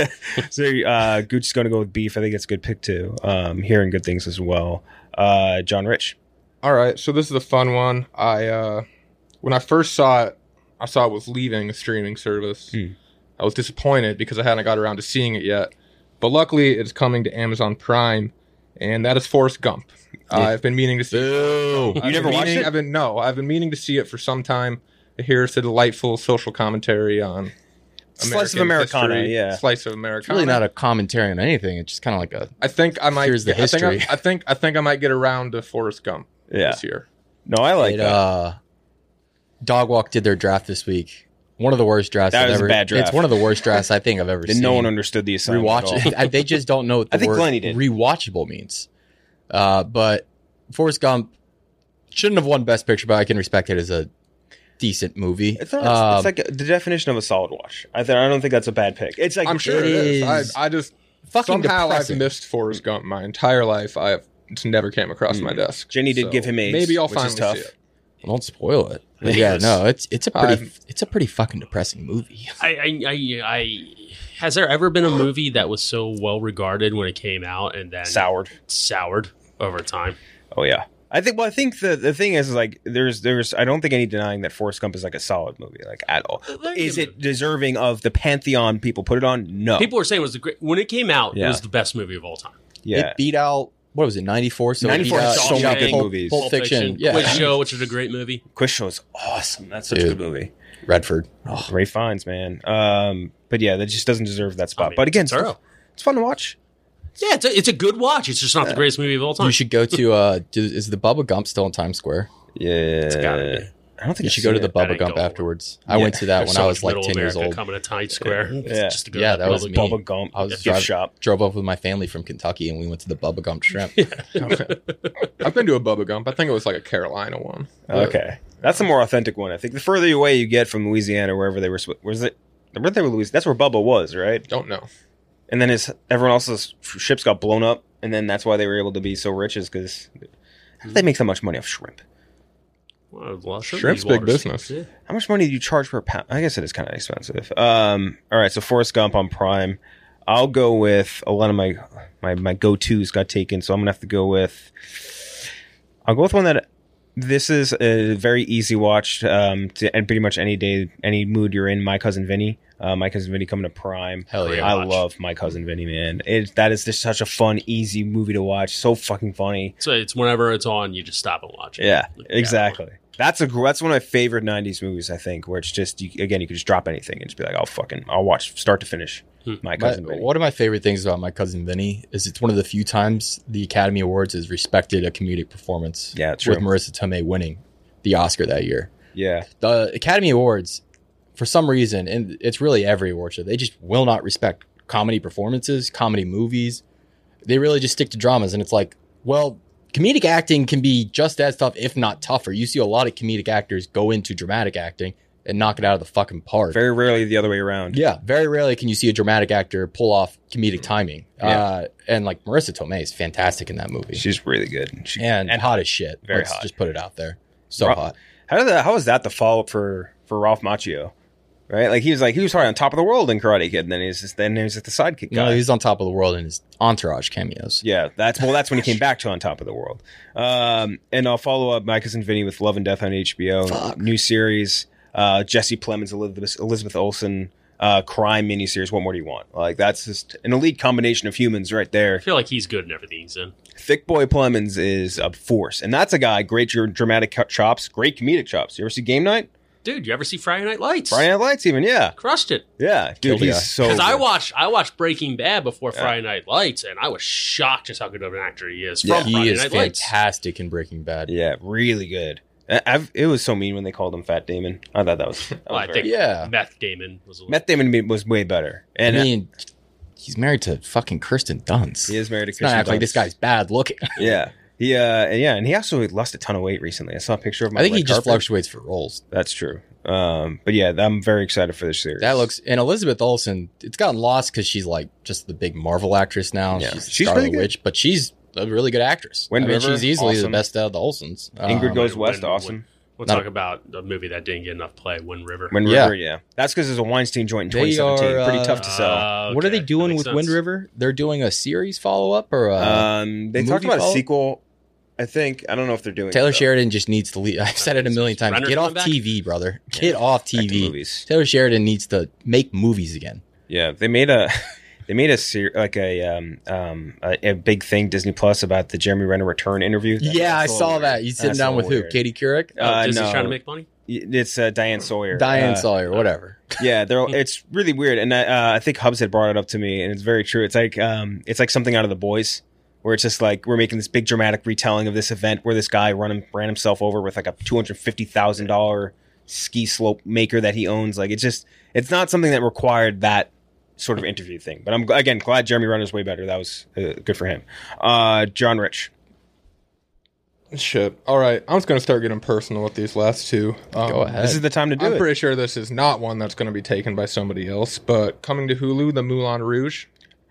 so uh, Gucci's going to go with Beef. I think it's a good pick, too. Um, hearing good things as well. Uh, John Rich. All right, so this is a fun one. I uh, when I first saw it, I saw it was leaving the streaming service. Hmm. I was disappointed because I hadn't got around to seeing it yet. But luckily, it's coming to Amazon Prime, and that is Forrest Gump. Uh, I've been meaning to see. Boo. I've You never been watched meaning- it? I've been no, I've been meaning to see it for some time. Here's a delightful social commentary on Slice of American Americana, history. yeah. Slice of It's Americana. really not a commentary on anything. It's just kind of like a. I think I might. Here's the I think I- history. I think I think I might get around to Forrest Gump Yeah. this year. No, I like it, that. uh, Dog Walk did their draft this week. One of the worst drafts That I've was a ever. bad draft. It's one of the worst drafts I think I've ever And seen. no one understood the assignment at all. Rewatch. They just don't know what the I think word Glennie did. rewatchable means. Uh, but Forrest Gump shouldn't have won Best Picture, but I can respect it as a decent movie. It's, not, Um, it's like the definition of a solid watch. I, th- I don't think that's a bad pick. It's like I'm sure It it is. is I, I just fucking somehow depressing. I've missed Forrest Gump my entire life. I have it's never came across my desk. Jenny did So give him AIDS, Maybe I'll which is finally tough. see it. Don't spoil it. But yeah, no, it's it's a pretty I've- it's a pretty fucking depressing movie. I, I, I, I, has there ever been a movie that was so well regarded when it came out and then Soured. soured over time? Oh yeah. I think. Well, I think the, the thing is like there's there's I don't think any denying that Forrest Gump is like a solid movie like at all. Is it deserving of the pantheon people put it on? No. People were saying it was the great when it came out. Yeah. It was the best movie of all time. yeah. It beat out what was it ninety-four? So it ninety-four beat out, has so beat many out good Pulp, movies. Pulp Fiction. Yeah, Quiz Show, which is a great movie. Quiz Show is awesome. That's such Dude. a good movie. Redford. Oh, Ray Fiennes, man. Um, but yeah, that just doesn't deserve that spot. I mean, but again, it's thorough. it's fun to watch. Yeah, it's a, it's a good watch. It's just not the greatest movie of all time. you should go to. Uh, do, is the Bubba Gump still in Times Square? Yeah, gotta be. I don't think You I've should go to seen the it. That Bubba ain't Gump going afterwards. I Yeah. went to that There's when so I much was like middle ten years America old. coming to Times Square. It's Yeah. just to go Yeah, to that was public- me. Bubba Gump. I was gift driving, shop. drove up with my family from Kentucky, and we went to the Bubba Gump Shrimp. Okay. I've been to a Bubba Gump. I think it was like a Carolina one. But Okay, that's the more authentic one. I think the further away you get from Louisiana, wherever they were, was it? Where they were, Louisiana. That's where Bubba was, right? Don't know. And then his everyone else's ships got blown up, and then that's why they were able to be so rich. Is because how did they make so much money off shrimp? Well, well, sure, Shrimp's these big waters- business. Yeah. How much money do you charge per pound? I guess it is kind of expensive. Um, all right, so Forrest Gump on Prime. I'll go with a lot of my my my go tos got taken, so I'm gonna have to go with. I'll go with one that. This is a very easy watch um, to and pretty much any day, any mood you're in. My Cousin Vinny, uh, My Cousin Vinny coming to Prime. Hell yeah. I watch. love My Cousin Vinny, man. It that is just such a fun, easy movie to watch. So fucking funny. So it's whenever it's on, you just stop and watch it. Yeah, Like, exactly. That's a gr- that's one of my favorite nineties movies. I think where it's just you, again you could just drop anything and just be like, I'll fucking I'll watch start to finish. My My, Cousin Vinny. one of my favorite things about My Cousin Vinny is it's one of the few times the Academy Awards has respected a comedic performance. Yeah, true. With Marissa Tomei winning the Oscar that year. Yeah, The Academy Awards, for some reason, and it's really every award show, they just will not respect comedy performances, comedy movies. They really just stick to dramas, and it's like, well, comedic acting can be just as tough, if not tougher. You see a lot of comedic actors go into dramatic acting and knock it out of the fucking park. very rarely the other way around. Yeah, very rarely can you see a dramatic actor pull off comedic timing. Yeah. Uh, and like Marissa Tomei is fantastic in that movie. She's really good. She, and, hot as shit. Very Let's hot. just put it out there. So Ra- hot. How did that? How was that the follow up for for Ralph Macchio? Right, like he was like he was probably on top of the world in Karate Kid, and then he's just then he was just the sidekick You know, guy. he's on top of the world in his entourage cameos. Yeah, that's well. That's when he came back to On Top of the World. Um, and I'll follow up My Cousin Vinny with Love and Death on H B O. Fuck. New series. Uh, Jesse Plemons, Elizabeth Elizabeth Olsen, uh, crime miniseries. What more do you want? Like that's just an elite combination of humans right I there. feel like he's good in everything he's in. Thick Boy Plemons is a force, and that's a guy. Great dr- dramatic cut chops, great comedic chops. You ever see Game Night? Dude, you ever see Friday Night Lights? Friday Night Lights, even yeah, Crushed it. yeah, dude, Killed the he's guy. so. Because I good. watched I watched Breaking Bad before Friday Night Lights, and I was shocked just how good of an actor he is from Yeah. He Friday is Night Lights. fantastic in Breaking Bad. Yeah, really good. I- I've, it was so mean when they called him Fat Damon. I thought that was. That Well, was I very- think Yeah. Meth Damon was a little. Matt Damon was way better, and I mean, he's married to fucking Kirsten Dunst. he is married to It's not Kirsten act like Dunst. this guy's bad looking. Yeah. He, uh, and yeah, and he also lost a ton of weight recently. I saw a picture of him. I on think the he red just carpet. fluctuates for roles. That's true. Um, but yeah, I'm very excited for this series. That looks and Elizabeth Olsen. It's gotten lost because she's like just the big Marvel actress now. Yeah. She's, She's Scarlet really good. Witch, but she's a really good actress. Wind I mean, River, she's easily awesome. the best out of the Olsens. Ingrid Um, Goes When- West, when- awesome. We'll Not- talk about a movie that didn't get enough play, Wind River. Wind Yeah. River, yeah. That's because there's a Weinstein joint in They twenty seventeen. are, Pretty uh, tough to sell. Uh, What are okay, they doing that with makes Wind sense. River? They're doing a series follow up or a um, they talked movie about a follow-up? sequel. I think I don't know if they're doing Taylor it, though. Sheridan just needs to leave. I've said it a million times. Renner's Get off coming back? T V, brother. Get off Back T to V. movies. Taylor Sheridan needs to make movies again. Yeah, they made a they made a ser- like a um um a, a big thing Disney Plus about the Jeremy Renner return interview. That- yeah, I that's a saw little that. weird. You sitting That's a down with little who? weird. Katie Couric? Oh, Uh, Disney's no. trying to make money? It's uh, Diane Sawyer. Diane Uh, Sawyer, whatever. Yeah, they're it's really weird, and I, uh, I think Hubs had brought it up to me, and it's very true. It's like um, it's like something out of The Boys, where it's just like we're making this big dramatic retelling of this event where this guy run him, ran himself over with like a two hundred fifty thousand dollar ski slope maker that he owns. Like it's just it's not something that required that sort of interview thing. But I'm again glad Jeremy Renner's way better. That was uh, good for him. Uh, John Rich. Shit. All right. I'm just going to start getting personal with these last two. Um, Go ahead. This is the time to do I'm it. pretty sure this is not one that's going to be taken by somebody else, but coming to Hulu, the Moulin Rouge.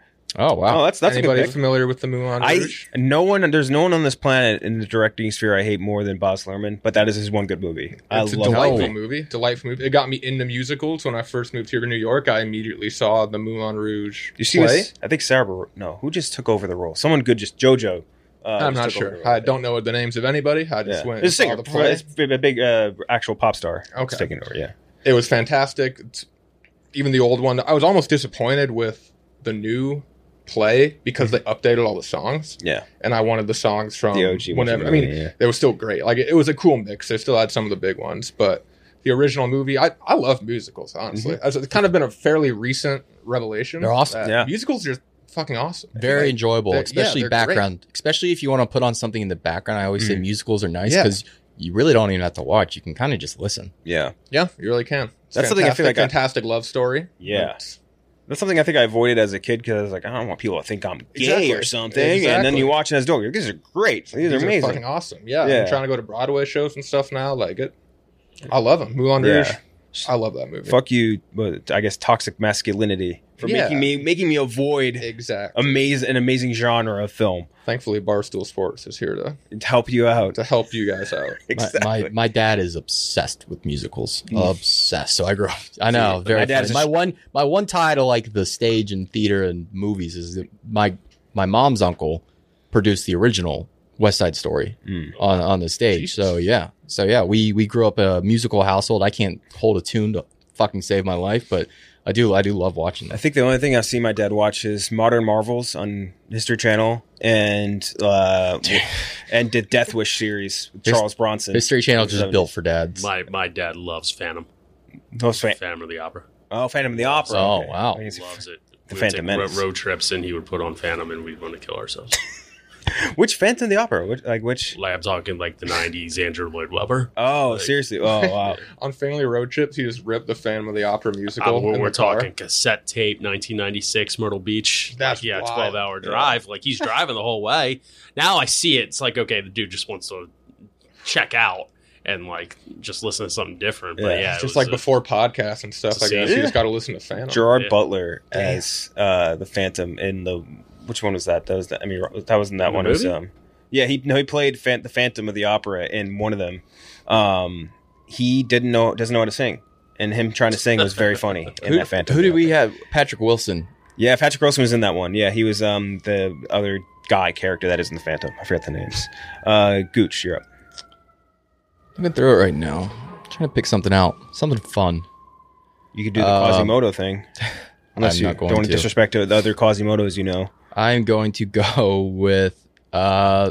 Oh wow. Oh, that's that's Anybody a good pick. familiar with the Moulin I Rouge? no one there's no one on this planet in the directing sphere I hate more than Baz Luhrmann, but that is his one good movie. I It's a love delightful it. movie. Delightful movie. It got me into musicals when I first moved here to New York. I immediately saw the Moulin Rouge You see, play. this? I think Sarah. Bar- No, who just took over the role? Someone good, just JoJo. Uh, I'm just not took over sure. the role, I don't know the names of anybody. I just Yeah. went and It's a saw singer. the play. It's a big uh, actual pop star. Okay. taking over. Yeah. It was fantastic. It's, even the old one, I was almost disappointed with the new play because they updated all the songs. Yeah. And I wanted the songs from The O G ones whenever. I from mean, earlier, yeah. they were still great. Like it, it was a cool mix. They still had some of the big ones, but the original movie, I I love musicals. Honestly, Mm-hmm. As it's kind of been a fairly recent revelation. They're awesome. that Yeah. musicals are fucking awesome. Very Like, enjoyable, they're- yeah, especially they're background. Especially if you want to put on something in the background. I always say musicals are nice Yeah. because you really don't even have to watch. You can kind of just listen. Yeah. Yeah, you really can. It's That's something I feel fantastic, like I- fantastic love story. Yeah. But- That's something I think I avoided as a kid because I was like, I don't want people to think I'm gay Exactly. or something. And then Exactly. you watch it as a dog. You're like, these are great. These, These are amazing. fucking awesome. Yeah, Yeah. I'm trying to go to Broadway shows and stuff now. Like it, I love them. Moulin Yeah. Rouge. I love that movie. Fuck you, but I guess toxic masculinity for Yeah. making me making me avoid Exactly. amazing an amazing genre of film Thankfully, Barstool Sports is here to to help you out. to help you guys out. My, Exactly. my my dad is obsessed with musicals. Mm. Obsessed. So I grew up. I know. See, very. my dad's funny. a my sh- one my one tie to like the stage and theater and movies is that my my mom's uncle produced the original West Side Story Mm. on on the stage. So yeah. So yeah, we we grew up a musical household. I can't hold a tune to fucking save my life, but I do I do love watching I that. think the only thing I've seen my dad watch is Modern Marvels on History Channel and uh, and the Death Wish series with His- Charles Bronson. History Channel is just seventies. built for dads. My my dad loves Phantom. Those fan- Phantom of the Opera. oh, Phantom of the Opera. Oh, okay. wow. I guess- Loves it. The We would Phantom take ro- Menace. road trips, and he would put on Phantom, and we'd want to kill ourselves. Which Phantom of the Opera? Which, like which? Like I'm talking like the nineties Andrew Lloyd Webber. Oh, Like- seriously? Oh, wow. On family road trips, he just ripped the Phantom of the Opera musical. Uh, we're in we're the car. talking cassette tape, nineteen ninety-six, Myrtle Beach. That's Like, yeah, wild. twelve hour drive. Like he's driving the whole way. Now I see it. It's like okay, the dude just wants to check out and like just listen to something different. But Yeah, yeah, It's it just was like a- before podcasts and stuff. It's a I guess scene. you just got to listen to Phantom. Gerard Yeah. Butler as uh, the Phantom in the which one was that? That was the, I mean that wasn't that In the one. It was, movie? um, yeah, he no he played Phan- the Phantom of the Opera in one of them. Um, he didn't know doesn't know how to sing, and him trying to sing was very funny in Who, that Phantom. who of the did we Opera. have? Patrick Wilson. Yeah, Patrick Wilson was in that one. Yeah, he was um the other guy character that is in the Phantom. I forgot the names. Uh, Gooch, you're up. I'm going through it right now. I'm trying to pick something out. Something fun. You could do the Um, Quasimodo thing. Unless I'm you not going don't want to. to disrespect to the other Quasimodos you know. I'm going to go with uh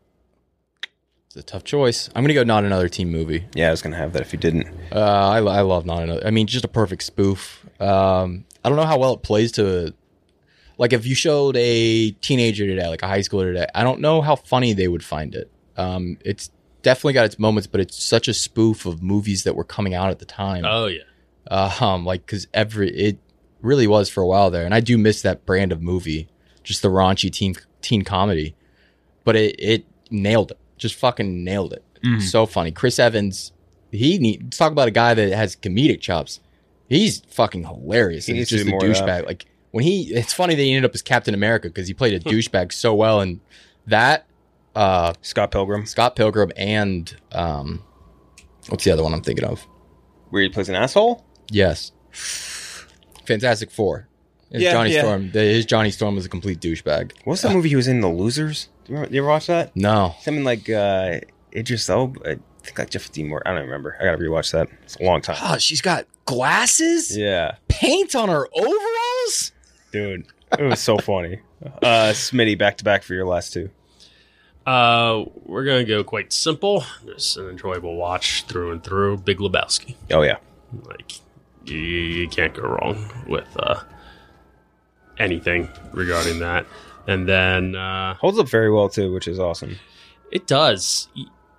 it's a tough choice. I'm going to go Not Another Teen Movie. Yeah, I was gonna have that if you didn't. Uh I, I love Not Another. I mean, just a perfect spoof. Um I don't know how well it plays to like if you showed a teenager today, like a high schooler today, I don't know how funny they would find it. Um it's definitely got its moments, but it's such a spoof of movies that were coming out at the time. oh yeah. Uh, um, like because every it really was for a while there, and I do miss that brand of movie, just the raunchy teen teen comedy. But it it nailed it, just fucking nailed it. So funny. Chris Evans, he need talk about a guy that has comedic chops. He's fucking hilarious. He and needs he's to just a do more of that. douchebag. Like when he, it's funny that he ended up as Captain America because he played a douchebag so well. And that uh, Scott Pilgrim, Scott Pilgrim and um, what's the other one I'm thinking of? where he plays an asshole. Yes. Fantastic Four. His Yeah, Johnny yeah. Storm. the- His Johnny Storm was a complete douchebag. What's that movie he was in? The Losers. Do you, remember, you ever watch that? No. Something like uh, Idris Elba. I think like Jeff Dean Moore. I don't remember. I gotta rewatch that. It's a long time. Oh, she's got glasses, Yeah, paint on her overalls. dude, it was so funny. Uh, Smitty, back to back for your last two. Uh, we're gonna go quite simple. Just an enjoyable watch through and through. Big Lebowski. Oh yeah, Like you, you can't go wrong with uh, anything regarding that. And then uh, holds up very well too, which is awesome. it does. Y-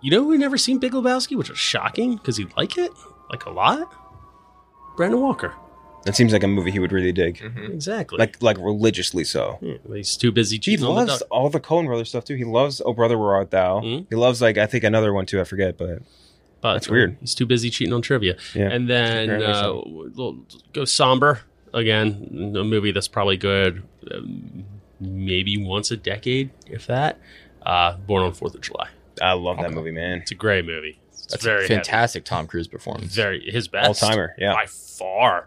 You know who never seen Big Lebowski, which was shocking because he'd like it, like a lot? Brandon Walker. That seems like a movie he would really dig. Mm-hmm. Exactly. Like like religiously so. Yeah, he's too busy He cheating on the loves duck. all the Coen Brothers stuff too. He loves Oh Brother Where Art Thou. Mhm. He loves like I think another one too. I forget, but But that's weird. He's too busy cheating on trivia. Yeah. And then Apparently uh, so. we'll go Somber again. A movie that's probably good, um, maybe once a decade, if that. Uh, Born on Fourth of July. I love that Okay. movie, man. It's a great movie. It's That's very a fantastic Tom Cruise performance. heavy. Very his best All timer, yeah. by far.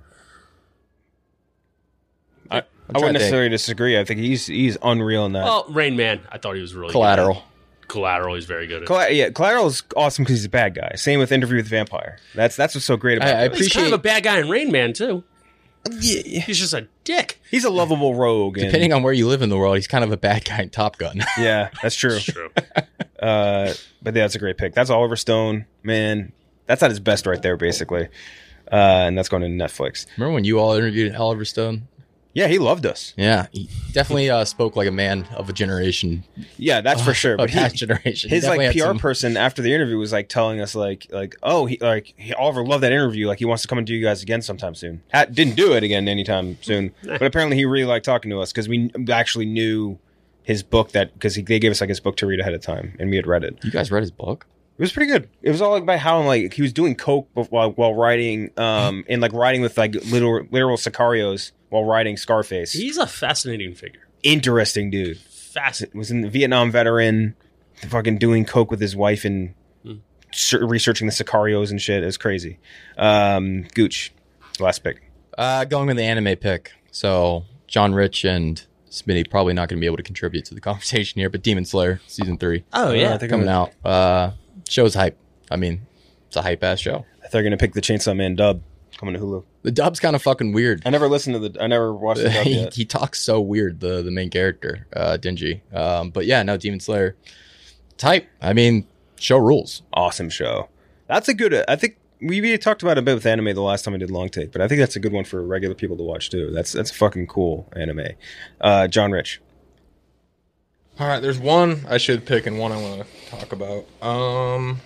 I, I trying wouldn't to necessarily disagree. I think he's he's unreal in that. Well, Rain Man, I thought he was really Collateral. good. Collateral, he's very good at. Colla- yeah, Collateral is awesome because he's a bad guy. Same with Interview with the Vampire. That's that's what's so great about I- I it. He's kind of a bad guy in Rain Man too. Yeah, He's just a dick. he's a lovable rogue. And, Depending on where you live in the world, he's kind of a bad guy in Top Gun. yeah, that's true. It's true. Uh, but yeah, that's a great pick. That's Oliver Stone, man. That's at his best right there, basically. Uh, and that's going to Netflix. Remember when you all interviewed Oliver Stone? Yeah, he loved us. Yeah, he definitely uh, spoke like a man of a generation, Yeah, that's for sure. a But past he, generation. He his definitely like had P R some- person after the interview was like telling us like like oh he like he, Oliver loved that interview, like he wants to come and do you guys again sometime soon. Ha- didn't do it again anytime soon, but apparently he really liked talking to us because we actually knew his book that because they gave us like his book to read ahead of time and we had read it. You guys read his book? It was pretty good. It was all about how like he was doing coke bef- while while writing um and like writing with like literal literal sicarios while writing Scarface. He's a fascinating figure. Interesting dude. Fascinating. Was in the Vietnam veteran, fucking doing coke with his wife and Hmm. ser- researching the Sicarios and shit. It was crazy. Um, Gooch, last pick. Uh, going with the anime pick. So John Rich and Smitty probably not going to be able to contribute to the conversation here, but Demon Slayer season three Oh yeah. I think coming I'm, out. Uh, show's hype. I mean, it's a hype ass show. they're gonna pick the Chainsaw Man dub coming to Hulu. The dub's kind of fucking weird. I never listened to the. I never watched the dub he, yet. he talks so weird, the the main character, uh, Dingy. Um, but yeah, no, Demon Slayer. It's hype. I mean, show rules. Awesome show. That's a good. I think we, we talked about it a bit with anime the last time I did Long Take, but I think that's a good one for regular people to watch too. That's that's fucking cool anime. Uh, John Rich. All right, there's one I should pick and one I want to talk about. Um,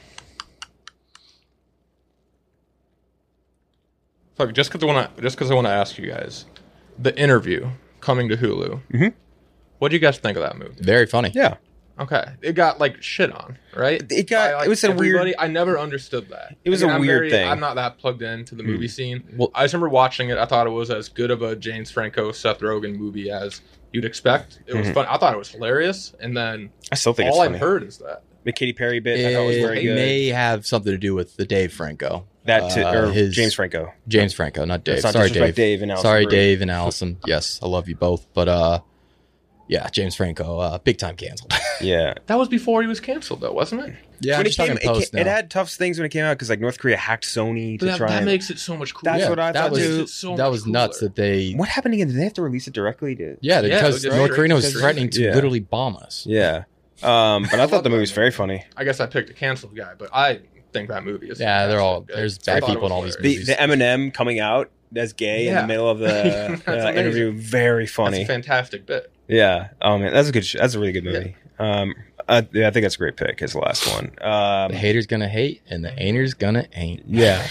fuck, just because I want to, just because I want to ask you guys, the interview coming to Hulu. Mm-hmm. What do you guys think of that movie? Very funny. Yeah. Okay, it got like shit on, right? It got- By, like, it was a weird- everybody. I never understood that. It was a I'm weird thing. I'm not that plugged into the movie scene. Well- I just remember watching it. I thought it was as good of a James Franco, Seth Rogen movie as you'd expect. It was Mhm. fun. I thought it was hilarious, and then I still think all it's I've funny. heard is that. The Katy Perry bit I thought was very It good. may have something to do with the Dave Franco. that t- Uh, or his- James Franco. James Franco, not Dave. Let's not Sorry, disrespect Dave. Dave and Allison Sorry, Brie. Dave and Allison. Yes, I love you both, but uh, yeah, James Franco, uh, big time canceled. Yeah. That was before he was canceled, though, wasn't it? yeah, when I'm it just came, talking it, post ca- it now. had tough things when it came out because like North Korea hacked Sony to But that, try that and. makes it so much cooler. That's Yeah, what I that thought was too. It's so that much was nuts cooler. that they. What happened again? Did they have to release it directly? To... Yeah, Yeah, because it was North just Korea was straight- threatening to Yeah. literally bomb us. Yeah. Um, but I thought the movie was that very funny. I guess I picked a canceled guy, but I think that movie is. Yeah, they're all- fantastic. there's I bad thought it people in was all these hilarious. The, the Eminem coming out as gay in Yeah. the middle of the That's uh, amazing. interview, very That's funny. a fantastic bit. Yeah. Oh man, that's a good. Sh- that's a really good movie. Um, I, yeah, I think that's a great pick. As the last one. Um, The haters gonna hate, and the ain'ters gonna ain't. Yeah.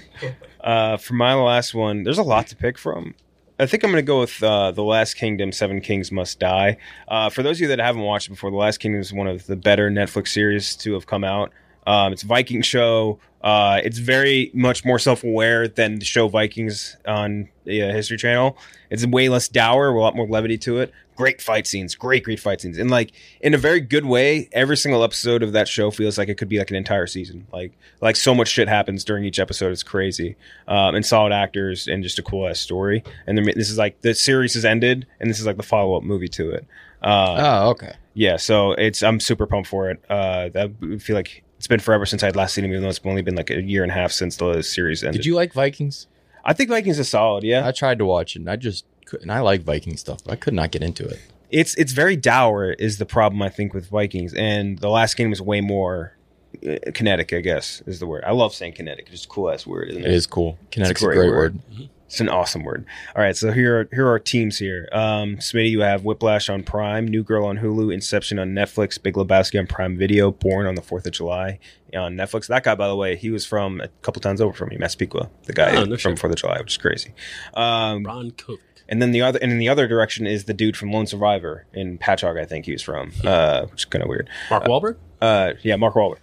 uh, for my last one, there's a lot to pick from. I think I'm going to go with uh, The Last Kingdom, Seven Kings Must Die. Uh, for those of you that haven't watched it before, The Last Kingdom is one of the better Netflix series to have come out. Um, it's a Viking show. Uh, it's very much more self-aware than the show Vikings on the uh, History Channel. It's way less dour, a lot more levity to it. Great fight scenes, great, great fight scenes. And like in a very good way, every single episode of that show feels like it could be like an entire season. Like like so much shit happens during each episode. It's crazy. Um, and solid actors and just a cool ass story. And then this is like the series has ended and this is like the follow-up movie to it. Uh, Oh, okay. yeah, so it's I'm super pumped for it. Uh, that, I feel like it's been forever since I'd last seen it, even though it's only been like a year and a half since the series ended. Did you like Vikings? I think Vikings is solid. Yeah, I tried to watch it, and I just couldn't. I like Viking stuff, but I could not get into it. it's it's very dour is the problem I think with Vikings, and The Last Kingdom is way more uh, kinetic, I guess, is the word. I love saying kinetic. It's a cool ass word, isn't it? It is cool. Kinetic's a a great great, word. word. It's an awesome word. All right, so here are here are our teams here. Um, Smitty, you have Whiplash on Prime, New Girl on Hulu, Inception on Netflix, Big Lebowski on Prime Video, Born on the fourth of July on Netflix. That guy, by the way, he was from a couple towns over from me, Massapequa, the guy Oh, no from shit. fourth of July, which is crazy. Um, Ron Kovic. and then the other, and in the other direction is the dude from Lone Survivor in Patchogue, I think he was from, uh, which is kind of weird. Mark Wahlberg? Uh, yeah, Mark Wahlberg.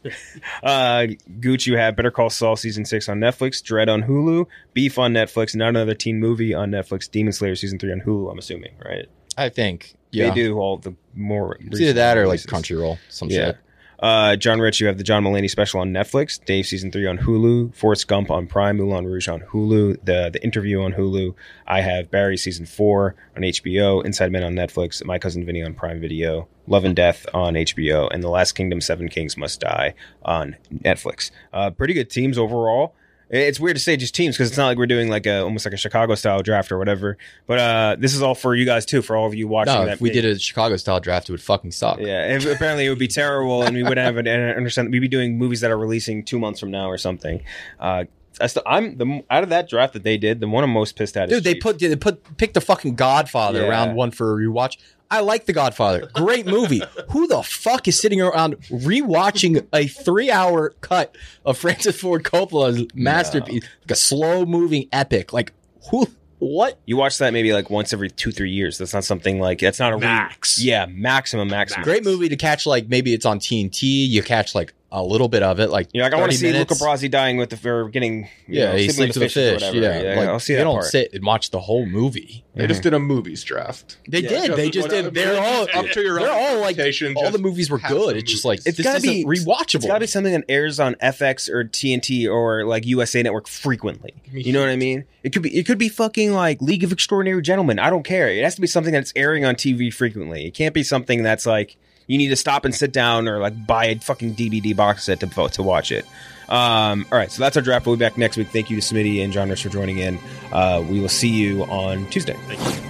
uh, Gooch, you have Better Call Saul season six on Netflix, Dread on Hulu, Beef on Netflix, Not Another Teen Movie on Netflix, Demon Slayer season three on Hulu. I'm assuming, right? I think. Yeah. They do all the more. It's either that or like releases. Crunchyroll. Some Yeah. shit. Uh, John Rich, you have the John Mulaney special on Netflix, Dave season three on Hulu, Forrest Gump on Prime, Moulin Rouge on Hulu, the the interview on Hulu. I have Barry season four on H B O, Inside Men on Netflix, My Cousin Vinny on Prime Video, Love and Death on H B O, and The Last Kingdom: Seven Kings Must Die on Netflix. Uh, pretty good teams overall. It's weird to say just teams because it's not like we're doing like a almost like a Chicago style draft or whatever. But uh, this is all for you guys too, for all of you watching. No, that if we page. did a Chicago style draft, it would fucking suck. Yeah, and apparently it would be terrible, and we wouldn't have an understand. We'd be doing movies that are releasing two months from now or something. Uh, I still, I'm the out of that draft that they did, the one I'm most pissed at. Is Dude, they Chiefs. put they put picked the fucking Godfather Yeah. round one for a rewatch. I like The Godfather. Great movie. Who the fuck is sitting around rewatching a three-hour cut of Francis Ford Coppola's masterpiece, like a slow-moving epic? Like who? What? You watch that maybe like once every two, three years. That's not something like that's not a re- Max. yeah, maximum, maximum. Great movie to catch. Like maybe it's on T N T. You catch like a little bit of it. Like You're like, I want to thirty see minutes. Luca Brasi dying with the for getting you Yeah, know, he sleeping sleeps with a fishes or fish. whatever. Yeah, like I'll see they that don't part. sit and watch the whole movie. They just did a movies draft. They Yeah, did. They just just whatever. did. They're all Up to your They're own all like interpretation, all just the movies were have good. some It's just movies. like It's this gotta isn't be rewatchable. It's got to be something that airs on F X or T N T or like U S A Network frequently. You know what I mean? It could be it could be fucking like League of Extraordinary Gentlemen. I don't care. It has to be something that's airing on T V frequently. It can't be something that's like you need to stop and sit down or like buy a fucking D V D box set to vote to watch it. Um, all right, so that's our draft. We'll be back next week. Thank you to Smitty and John Rich for joining in. Uh, we will see you on Tuesday. Thank you.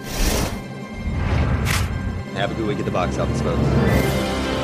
Have a good week at the box office, folks.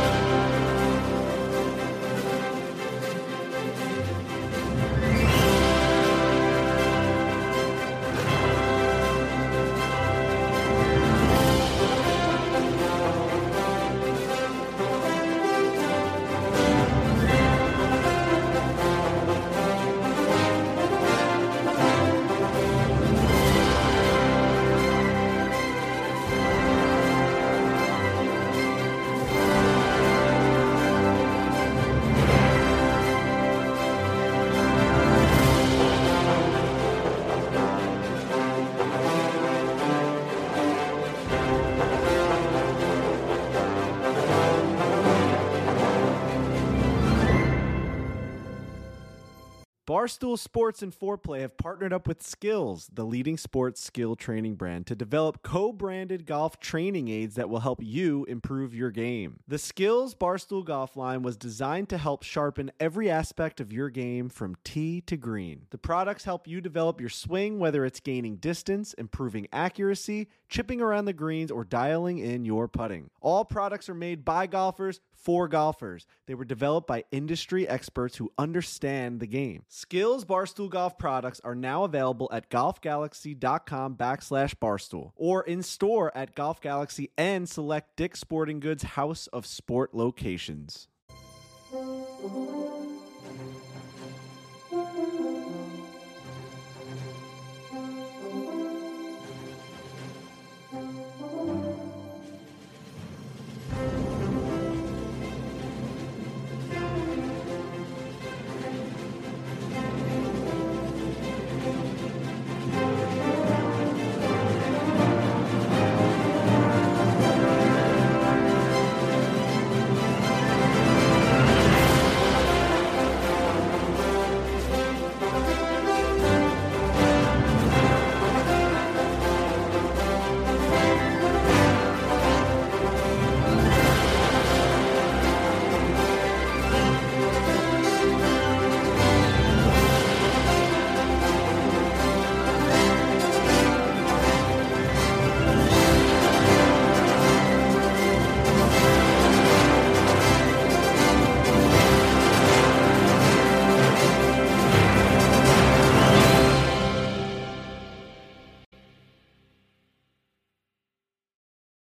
Barstool Sports and Foreplay have partnered up with Skills, the leading sports skill training brand, to develop co-branded golf training aids that will help you improve your game. The Skills Barstool Golf line was designed to help sharpen every aspect of your game from tee to green. The products help you develop your swing, whether it's gaining distance, improving accuracy, chipping around the greens, or dialing in your putting. All products are made by golfers for golfers. They were developed by industry experts who understand the game. Skills Barstool Golf products are now available at golfgalaxy.com backslash barstool or in store at Golf Galaxy and select Dick's Sporting Goods House of Sport locations.